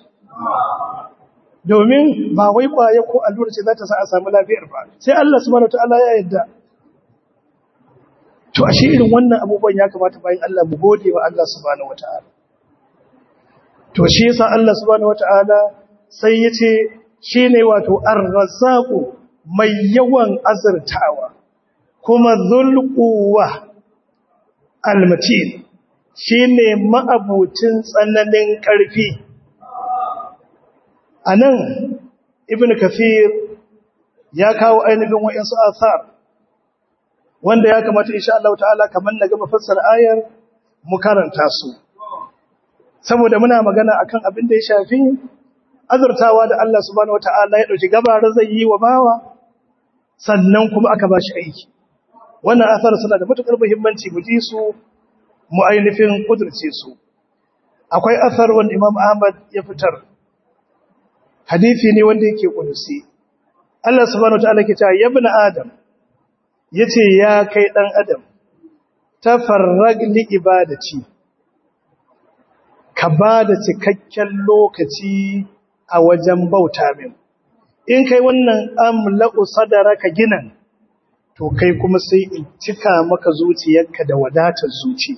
Domin ba wai ƙwaya ko allura ce za ta sa a samu lafiyar ba, sai Allah subhanahu wataala ya yarda. To ashe irin wannan abubuwan ya kamata bayan Allah mu gode wa Allah subhanahu wataala. To shi yasa Allah subhanahu wataala sai yace shine wato ar-razzaqu mai yawan azurtawa, kuma dhul quwwa al-matin, shi ne ma'abucin tsananin ƙarfi. A nan, Ibn Kathir ya kawo ainihin wa'insu asar, wanda ya kamata insha Allah ta'ala kamar na gaba fassara ayar mu karanta su. Saboda muna magana akan abin da ya shafi azurtawa da Allah subhanahu wata'ala ya ɗauki gabarar zai yi wa bawa, sannan kuma aka ba shi aiki. Wannan asar suna da matuƙar muhimmanci mu ji su, mu ainihin kudurce su. Akwai asar wanda Imam Ahmad ya fitar, hadisi ne wanda yake kudusi. Allah subhanahu wataala ke cewa ya ibn Adam, yace ya kai dan Adam, tafarrag li ibadati, ka bada cikakken lokaci a wajen bauta min. In kai wannan amla'u sadaraka ginan, to kai kuma sai in cika maka zuciyarka da wadatar zuci.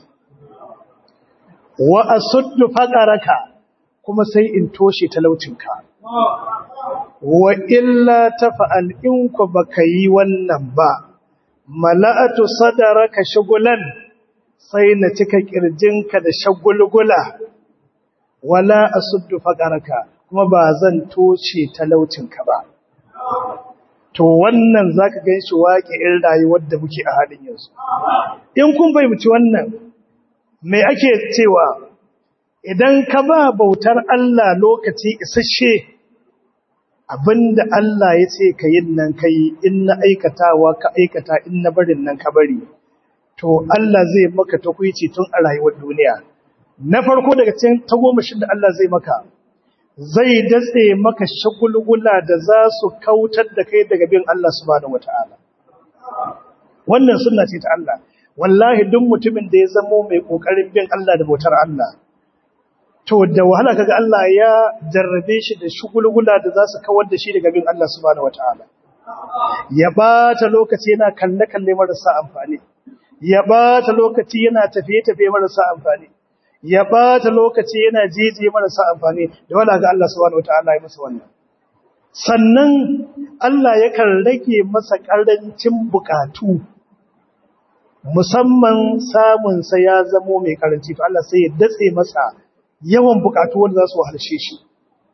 Wa asuddu faqaraka, kuma sai in toshe talaucinka. Wa illa tafa'al in ku baka yi wannan ba, mala'atu sadaraka shugulan, sai na cika kirjinka da shagulgula. Wala asuddu faqaraka, kuma ba zan toshe talaucinka ba. To wannan zaka gan shi waƙi'in rayuwar da muke a halin yanzu. In kun fahimci wannan, me ake cewa idan ka ba bautar Allah lokaci isasshe, abinda Allah ya ce ka yin nan kai, in na aikatawa ka aikata, in na barin nan ka bari, to Allah zai maka takwici tun a rayuwar duniya. Na farko daga cikin tagomashin da Allah zai maka, zai datse maka shagulgula da za su kautar da kai daga bin Allah subhanahu wataala. Wannan sunna ce ta Allah. Wallahi duk mutumin da ya zamo mai kokarin bin Allah da bautar Allah, to da wahala kaga Allah ya jarrabe shi da shugulgula da za su kawar da shi daga bin Allah subhanahu wataala. Ya bata lokaci yana kalle marasa amfani, ya bata lokaci yana tafiye marasa amfani, ya bata lokaci yana jeje marasa amfani, da wahala ga Allah subhanahu wataala ya masa wannan. Sannan Allah yakan rage masa karancin bukatu, musamman samunsa ya zamo mai karanci, to Allah sai ya datse masa yawan bukatu wanda za su wahalshe shi.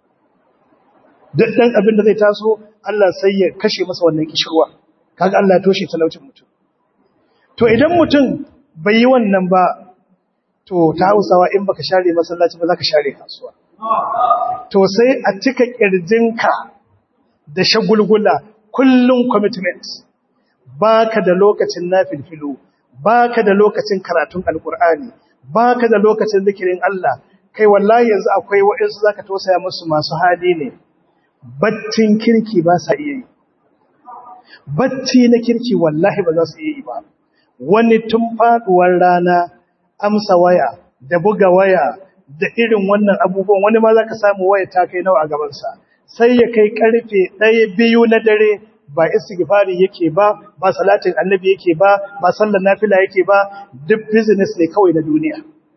duk dan abin da zai taso Allah sai ya kashe masa wannan kishirwa kaga Allah ya toshe talaucin mutum to idan mutum bai yi wannan ba to ta Hausawa in baka share masallaci ba zaka share kasuwa to sai a cika kirjinka da shagulgula kullun commitment baka da lokacin nafilfilu baka da lokacin karatun alkur'ani baka da lokacin zikirin Allah kai wallahi yanzu akwai wa'insu zaka tausaya musu masu hali ne baccin kirki ba sa iya yi bacci na kirki wallahi ba za su iya yi ba wani tun faduwar rana amsa waya da buga waya da irin wannan abubuwan wani ma zaka samu waya ta kai nawa a gaban sa sai ya kai karfe 1-2 na dare ba istighfari yake ba salatin annabi yake ba sallar nafila yake ba duk business ne kawai na duniya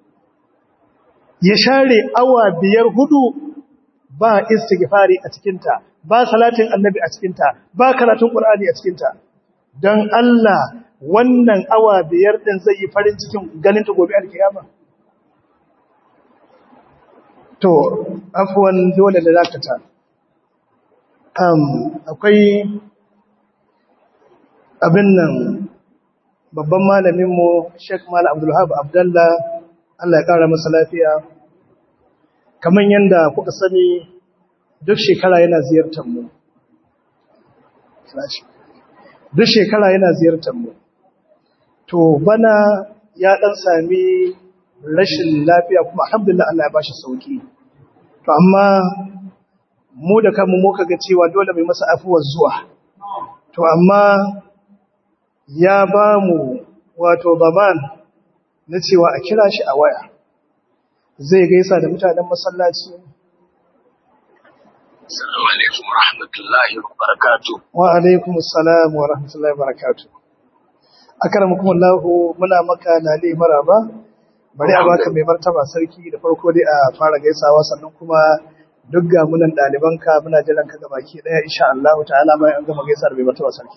ya share awa 5-4 ba istighfari a cikin ta ba salatin annabi a cikin ta ba karatun qur'ani a cikin ta dan Allah wannan awa 5 din zai yi farin cikin ganin ta gobe alkiyama to afwan dole da zakata akwai abin nan babban malaminmu Sheikh Malam Abdul Wahab Abdullah Allah ya kara masa lafiya kaman yanda kuka sani duk shekara yana ziyartar mu duk shekara yana ziyartar mu to bana ya dan sami rashin lafiya kuma alhamdulillah Allah ya bashi sauki to amma mu da kanmu muka ga cewa dole mai masa afuwar zuwa to amma ya ba mu wato baban na cewa a kira shi a waya zai gaisa da mutanen masallaci. Assalamu alaikum wa rahmatullahi wa barakatuh. Wa alaikum assalam wa rahmatullahi wa barakatuh. Akramakumullahu muna maka lale maraba. Bari a baka mai martaba sarki da farko dai a fara gaisawa sannan kuma duk ga munan ɗalibanka muna jiran ka gabaki ɗaya insha Allah ta'ala bayan an gama gaisa da mai martaba sarki.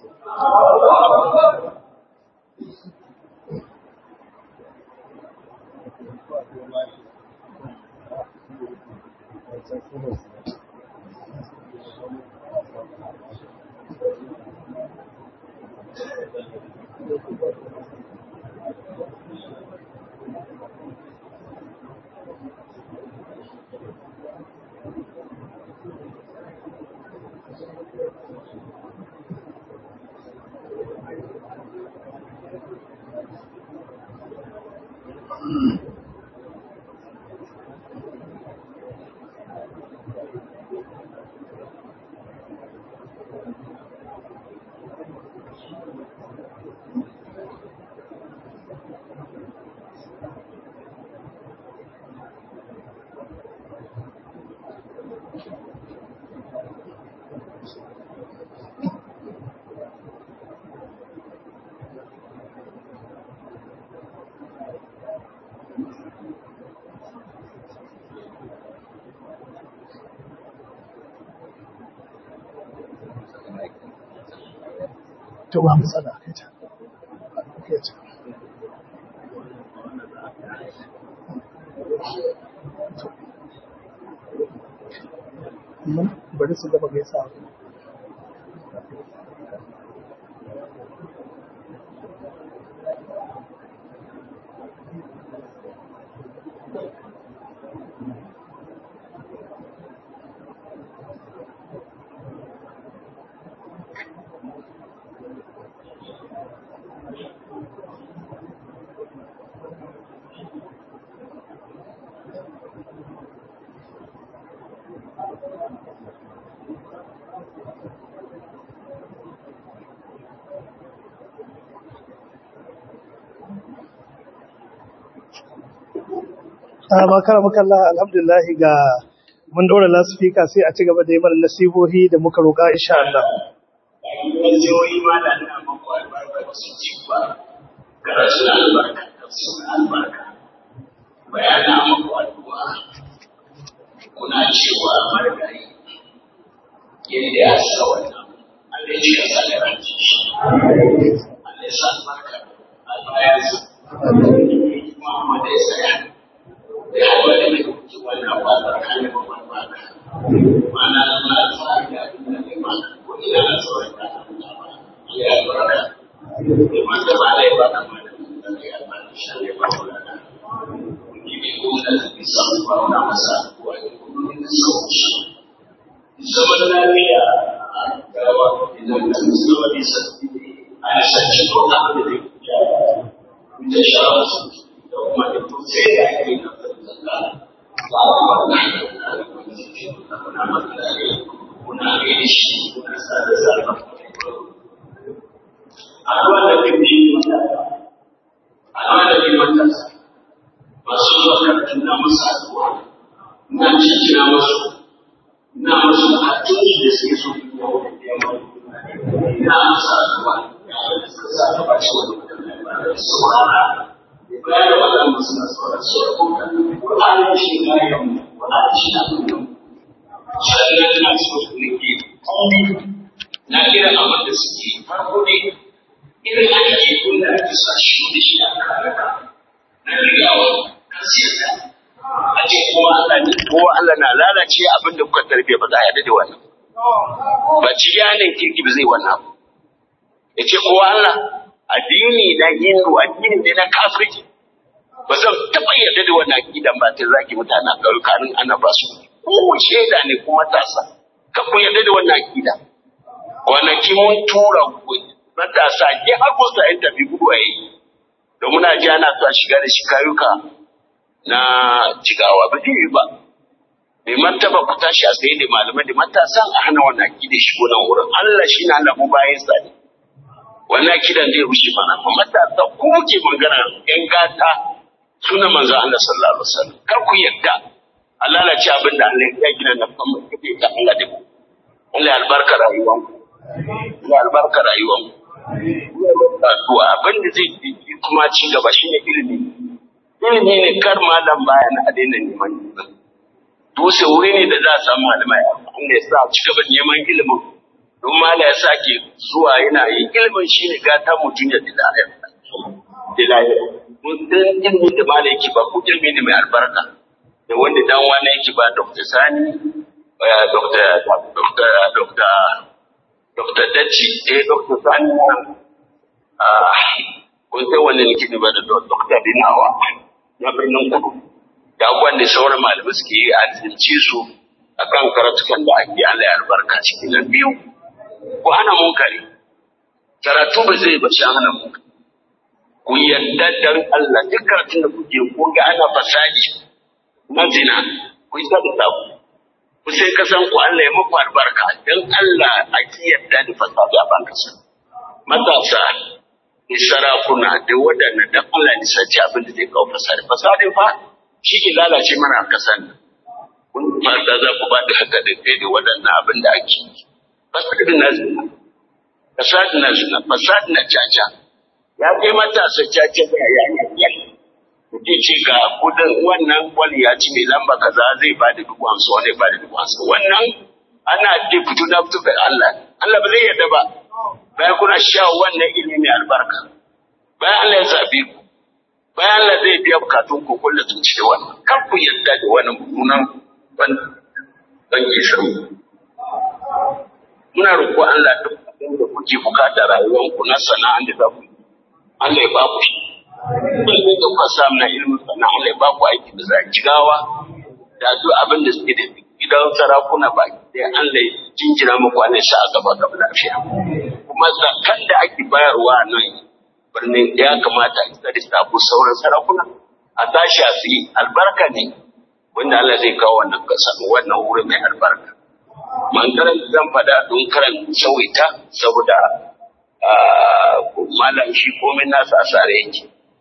To ba matsala kai ta. Kai ta. Bari su gaba gaisa. Makara makalla alhamdulillah ga mun dora lasifika sai a ci gaba da yi mana nasihohi da muka roƙa insha Allah. Nasihohi ma da nuna maku albarka su ci ba, karatu albarka da su albarka. Bayana maku addu'a kuna cewa margari yadda ya sa wannan Allah ya ce sa da ranci shi. Allah ya sa albarka a bayansa. Muhammad ya saya. Da yawa da mai kuki wannan ba da kanin babban baka. Mana Allah wanda ba lai ba da da ya ba shi ne ba wala ni ne kuma da bisa ba na masa ko ne sauki zaman lafiya gawa idan da musulmi ne sai a sace ko da ya da shawara da kuma da sai da ake da ba kuna gani shi kuna sa da zarfa akwai da kindi matasa masu zuwa karatu na masu addu'a na cikina masu hatun su da suke so na masu addu'a da suka sa ta bace wani saurara bayan da waɗanda masu nasarar su da kuma ƙwarar shi bayan ƙwarar shi na kuma sannan na so su rike komai na irin abin da suke farko ne irin aiki wanda ake sa shi da shi a karnuka na rigawa kan siyasa a ce kowa Allah na lalace abin da kuka tarbe ba za a yarda da wannan ba ci yanin kirki ba zai wannan abu ya ce kowa Allah addini na hindu addini ne na kafirci ba zan taɓa yarda da wannan akidan ba ta zaki mutane a ƙauyukanin ana ba su ko shaida ne kuma matasa kan ku yarda da wannan akida kwanaki mun tura matasa ke har kusa yan tafi gudu a yi da muna ji ana so a shiga da shi kayuka na jigawa ba zai yi ba mai martaba ku tashi a tsaye da malamai da matasan a hana wannan akida shigo nan wurin Allah shi na Allah mu bayan sa ne wannan akidan zai rushe mana amma matasa ku muke magana yan gata sunan manzo Allah sallallahu alaihi wasallam kar ku yarda Allah lalace abin da Allah ya gina na famar kafe ta Allah da ku. Allah albarka rayuwan ku. Allah albarka rayuwan ku. To abin da zai yi kuma ci gaba shine ilimi. Ilimi ne kar malam bayan a daina neman ilimi. Dutse wuri ne da za a samu malamai Allah ya sa ci gaba neman ilimin. Don mala ya sake zuwa yana yin ilimin shine gata mutum ya dilaya. Mun san ilimin da mala yake ba ku ilimi ne mai albarka. Da wanda dan wani yake ba Dr. Sani Dr. Daci Dr. Sani kun sai wani nake ne ba da Dr. Binawa na birnin Kudu da wanda sauran malamai suke yi a tsince su akan karatukan da ake Allah ya albarka cikin nan biyu ko ana munkari karatu ba zai ba shi hana munkari ku yadda dan Allah duk karatun da kuke ko ga ana fasadi na zina ku yi da sabu ku sai ka san ku Allah ya muku albarka dan Allah a ki yadda da fasadi a ban kasa matasa ni sarakuna da wadanna dan Allah ne sace abin da zai kawo fasadin fa shi ke lalace mana kasan kun fara za ku ba da haka da kai da wadannan abin da ake fasadin na zina fasadin na caca ya kai matasa caca da yayin kuke ce ga kudin wannan wani ya ci mai lamba kaza zai ba da dubu hamsin wani ba da dubu hamsin wannan ana da fito na fito ga Allah ba zai yarda ba bayan kuna sha wannan ilimi mai albarka bayan Allah ya zabe ku bayan Allah zai biya bukatun ku kullu tuci da wannan kar ku yarda da wannan mummunan ban isa muna roƙo Allah duk abin da kuke bukata rayuwar ku na sana'an da za ku Allah ya ba ku shi kun da kuka samu na ilimin sannan Allah ya ba ku aiki da za jigawa da duk abin da suke da gidan sarakuna ba sai Allah ya jinjira muku Allah ya sa a gaba gaba lafiya kuma zakan da ake bayarwa nan birnin ya kamata a tsare sabo sauran sarakuna a tashi a tsaye albarka ne wanda Allah zai kawo wannan kasa wannan wuri mai albarka man karanta zan fada don karanta sauita saboda malam shi komai nasa a sare yake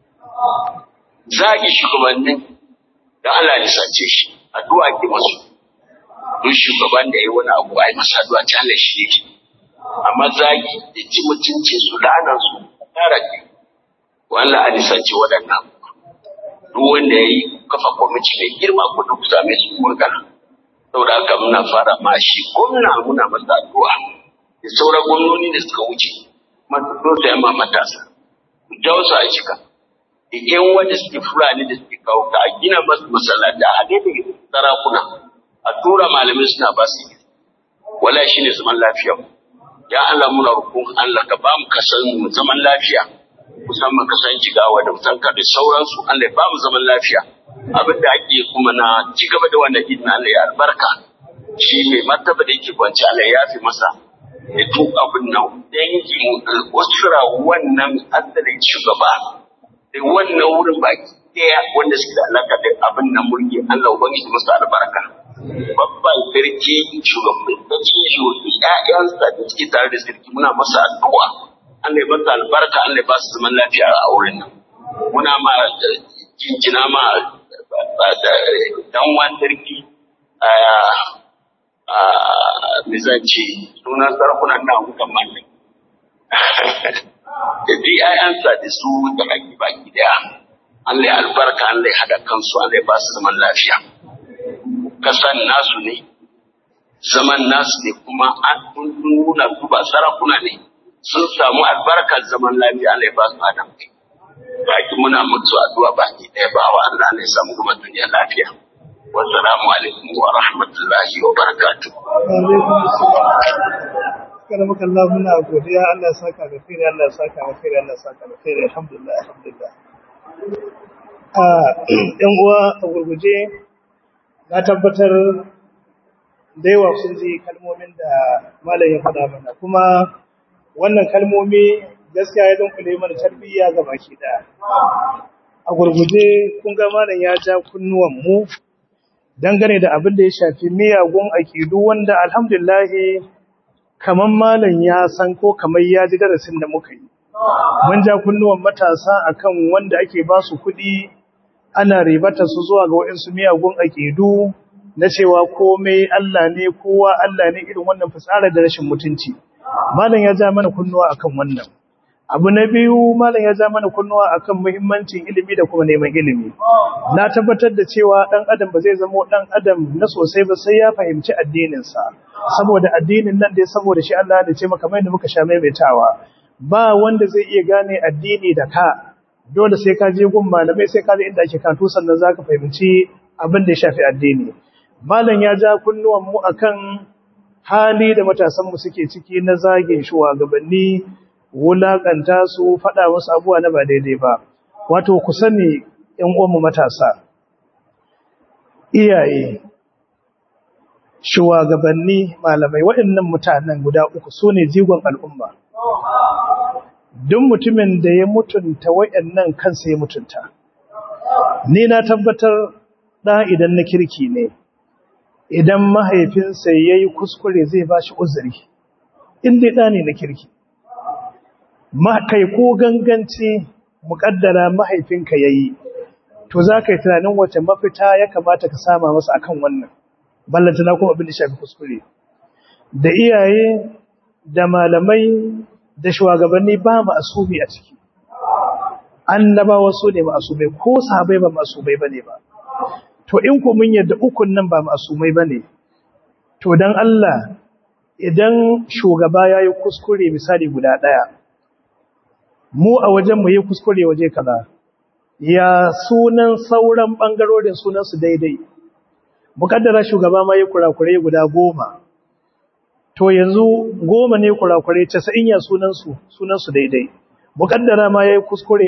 zagi shugabannin da Allah ya sace shi addu'a ki masu duk shugaban da yayi wani abu ai masa addu'a ta Allah shi yake amma zagi da ci mutunci su lana su tara ki wallahi a sace wadannan duk wanda yayi kafa kwamiti mai girma ko duk same su magana saboda haka muna fara mashi gwamna muna masa addu'a da sauran gwamnoni da suka wuce masu dole ya matasa ku jawo su a cika yan wanda suke fulani da suke kawo ka a gina masu masallaci a daidai sarakuna a tura malamai suna ba su wala shi ne zaman lafiya ya Allah muna roƙon Allah ka ba mu kasan mu zaman lafiya musamman kasan Jigawa da mutanka da sauransu Allah ya ba mu zaman lafiya abin da ake kuma na ci gaba da wannan idin Allah ya albarka shi mai martaba da yake kwanci Allah ya fi masa ya duk abin nan dangin al'usra wannan adalin shugaba da wannan wurin baki daya wanda suke da alaka da abin nan mulki Allah ubangiji masa albarka babban sarki shugaban da ciwo ƴaƴansa da suke tare da sarki muna masa addu'a Allah ya masa albarka Allah ya ba su zaman lafiya a wurin nan muna ma jinjina ma dan wan sarki mizanci sunan sarakunan na hukan mallin da ƴaƴansa da su da ake baki daya Allah ya albarka Allah ya hada kansu Allah ya ba su zaman lafiya kasan nasu ne zaman nasu ne kuma an nuna su ba sarakuna ne sun samu albarkar zaman lafiya Allah ya ba su adam baki muna mutu addu'a baki ɗaya ba wa Allah ne samu kuma duniya lafiya wassalamu alaikum wa rahmatullahi wa barakatuh karamaka Allah muna godiya Allah ya saka da kai Allah ya saka da kai Allah ya saka da kai alhamdulillah ɗan uwa a gurguje na tabbatar da yawa sun ji kalmomin da malam ya faɗa mana kuma wannan kalmomi gaskiya ya dunkule mana tarbiyya ga baki ɗaya a gurguje kun ga malam ya ja kunnuwan mu dangane da abin da ya shafi miyagun akidu wanda alhamdulillah kaman malam ya san ko kamar ya ji darasin da muka yi mun ja kunnuwan matasa akan wanda ake ba su kuɗi ana ribata su zuwa ga waɗansu miyagun akidu na cewa komai Allah ne kowa Allah ne irin wannan fasara da rashin mutunci malam ya ja mana kunnuwa akan wannan abu na biyu malam ya ja mana kunnuwa akan muhimmancin ilimi da kuma neman ilimi na tabbatar da cewa dan adam ba zai zama dan adam na sosai ba sai ya fahimci addinin sa saboda addinin nan dai saboda shi Allah da ce maka mai da muka sha maimaitawa ba wanda zai iya gane addini da ka dole sai ka je gun malamai sai ka je inda ake karatu sannan zaka fahimci abin da ya shafi addini malam ya ja kunnuwan mu akan hali da matasan mu suke ciki na zagin shugabanni wulakanta su fada musu abuwa na ba daidai ba wato ku sani ƴan uwan mu matasa iyaye shugabanni malamai waɗannan mutanen guda uku sune jigon al'umma duk mutumin da ya mutunta wayannan kansa ya mutunta ni na tabbatar da idan na kirki ne idan mahaifinsa yayi kuskure zai bashi uzuri inda da ne na kirki kai ko ganganci muƙaddara mahaifinka yayi to zaka yi tunanin wace mafita ya kamata ka sama masa akan wannan ballantana kuma abin da shafi kuskure da iyaye da malamai da shugabanni ba ma'asumi a ciki annabawa su ne ma'asumai ko sahabbai ba ma'asumai bane ba to in ku mun yadda ukun nan ba ma'asumai bane to dan Allah idan shugaba yayi kuskure misali guda daya mu a wajen mu yi kuskure waje kaza ya sunan sauran bangarorin sunan su daidai mukaddara shugaba ma yi kurakure guda 10 to yanzu 10 ne kurakure 90 ya sunan su daidai mukaddara ma yayi kuskure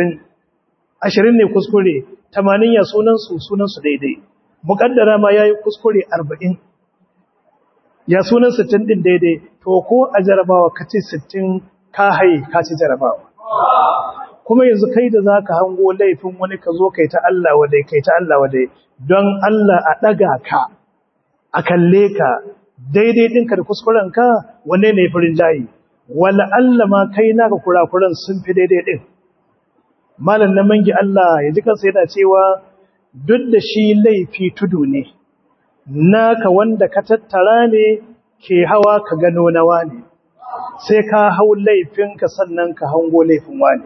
20 ne kuskure 80 ya sunan su daidai mukaddara ma yayi kuskure 40 ya sunan 60 din daidai to ko a jarabawa kace 60 ka haye ka ci jarabawa kuma yanzu kai da zaka hango laifin wani ka zo kai ta Allah wadai don Allah a daga ka a kalle ka daidai ɗinka da kuskurenka wanne ne farin jayi wala Allah ma kai naka kurakuran sun fi daidai ɗin malam na mangi Allah ya ji kansa yana cewa duk da shi laifi tudu ne naka wanda ka tattara ne ke hawa ka gano nawa ne sai ka hau laifinka sannan ka hango laifin wani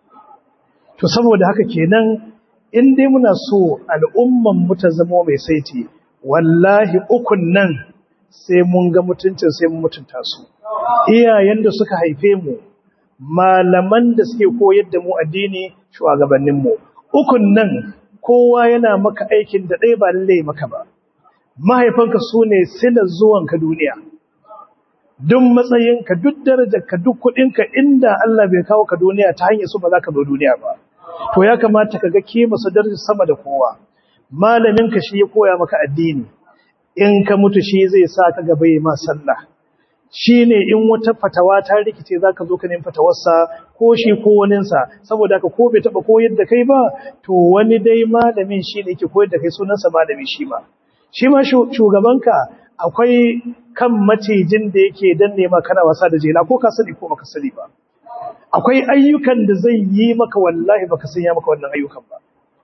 to saboda haka kenan in dai muna so al'umman mu ta zama mai saiti wallahi ukun nan sai mun ga mutuncin sai mun mutunta su iyayen da suka haife mu malaman da suke koyar da mu addini shugabannin mu ukun nan kowa yana maka aikin da dai ba lalle maka ba mahaifanka sune silar zuwanka duniya duk matsayinka, duk darajarka, duk kuɗinka, inda Allah bai kawo ka duniya ta hanyar su ba za ka zo duniya ba. To ya kamata ka ga ke masa darajar sama da kowa. Malaminka shi ya koya maka addini, in ka mutu shi zai sa ka gaba yi ma sallah. Shi ne in wata fatawa ta rikice za ka zo ka nemi fatawarsa ko shi ko waninsa, saboda haka ko bai taɓa koyar da kai ba, to wani dai malamin shi ne ke koyar da kai, sunansa malami shi ma. Shi ma shugabanka akwai kan macijin da yake danne maka kana wasa da jela, ko ka sani ko baka sani ba. Akwai ayyukan da zai yi maka wallahi baka san ya maka wannan ayyukan ba.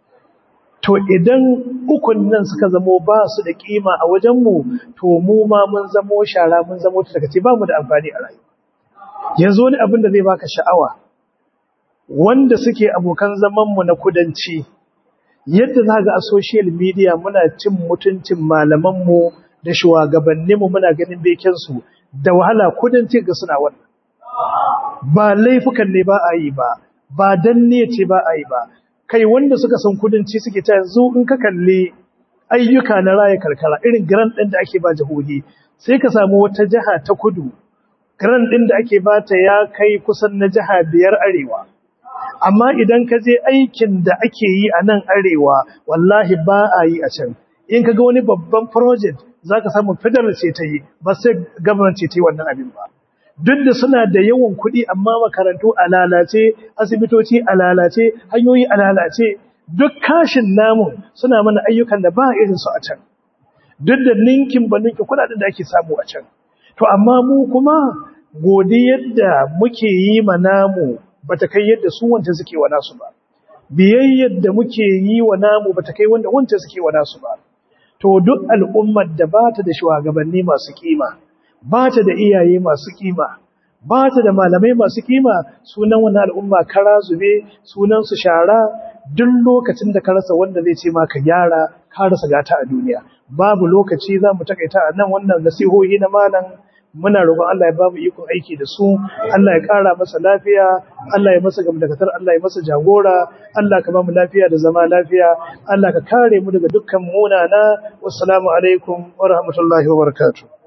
To idan ukun nan suka zamo ba su da kima a wajenmu, to mu ma mun zamo shara, mun zamo tarkace, ba mu da amfani a rayuwa. Yanzu wani abin da zai baka sha'awa, wanda suke abokan zamanmu na kudanci, yadda za ga a social media muna cin mutuncin malamanmu da shugabanninmu, muna ganin bekensu, da wahala kudanci ga suna wannan. Ba laifukan ne ba a yi ba, ba danne ce ba a yi ba. Kai wanda suka san kudanci suke ta yanzu in ka kalli ayyuka na raya karkara irin grant ɗin da ake ba jihohi, sai ka samu wata jiha ta kudu, grant ɗin da ake ba ta ya kai kusan na jiha 5 arewa. Amma idan ka je aikin da ake yi a nan arewa, wallahi ba a yi a can. In ka ga wani babban project za ka samu federal ce ta yi, ba sai government ce ta yi wannan abin ba. Duk da suna da yawan kuɗi amma makarantu a lalace, asibitoci a lalace, hanyoyi a lalace, duk kashin namu suna mana ayyukan da ba irin su a can. Duk da ninkin ba ninkin kuɗaɗen da ake samu a can. To amma mu kuma godiyar da muke yi ma namu bata kai yadda su wanda suke wa nasu ba. Biyayyar da muke yi wa namu bata kai wanda suke wa nasu ba. To duk al'ummar da bata da shugabanni masu kima, ba ta da iyaye masu kima, ba ta da malamai masu kima, sunan wannan al'umma kara zube, sunan su shara. Duk lokacin da ka rasa wanda zai ce maka gyara, ka rasa gata a duniya. Babu lokaci za mu takaita a nan wannan nasihohi na malam. Muna roƙon Allah ya ba mu ikon aiki da su, Allah ya ƙara masa lafiya, Allah ya masa gamdakatar, Allah ya masa jagora, Allah ka ba mu lafiya da zama lafiya, Allah ka kare mu daga dukkan munana. Wassalamu alaikum wa rahmatullahi wa barakatuh.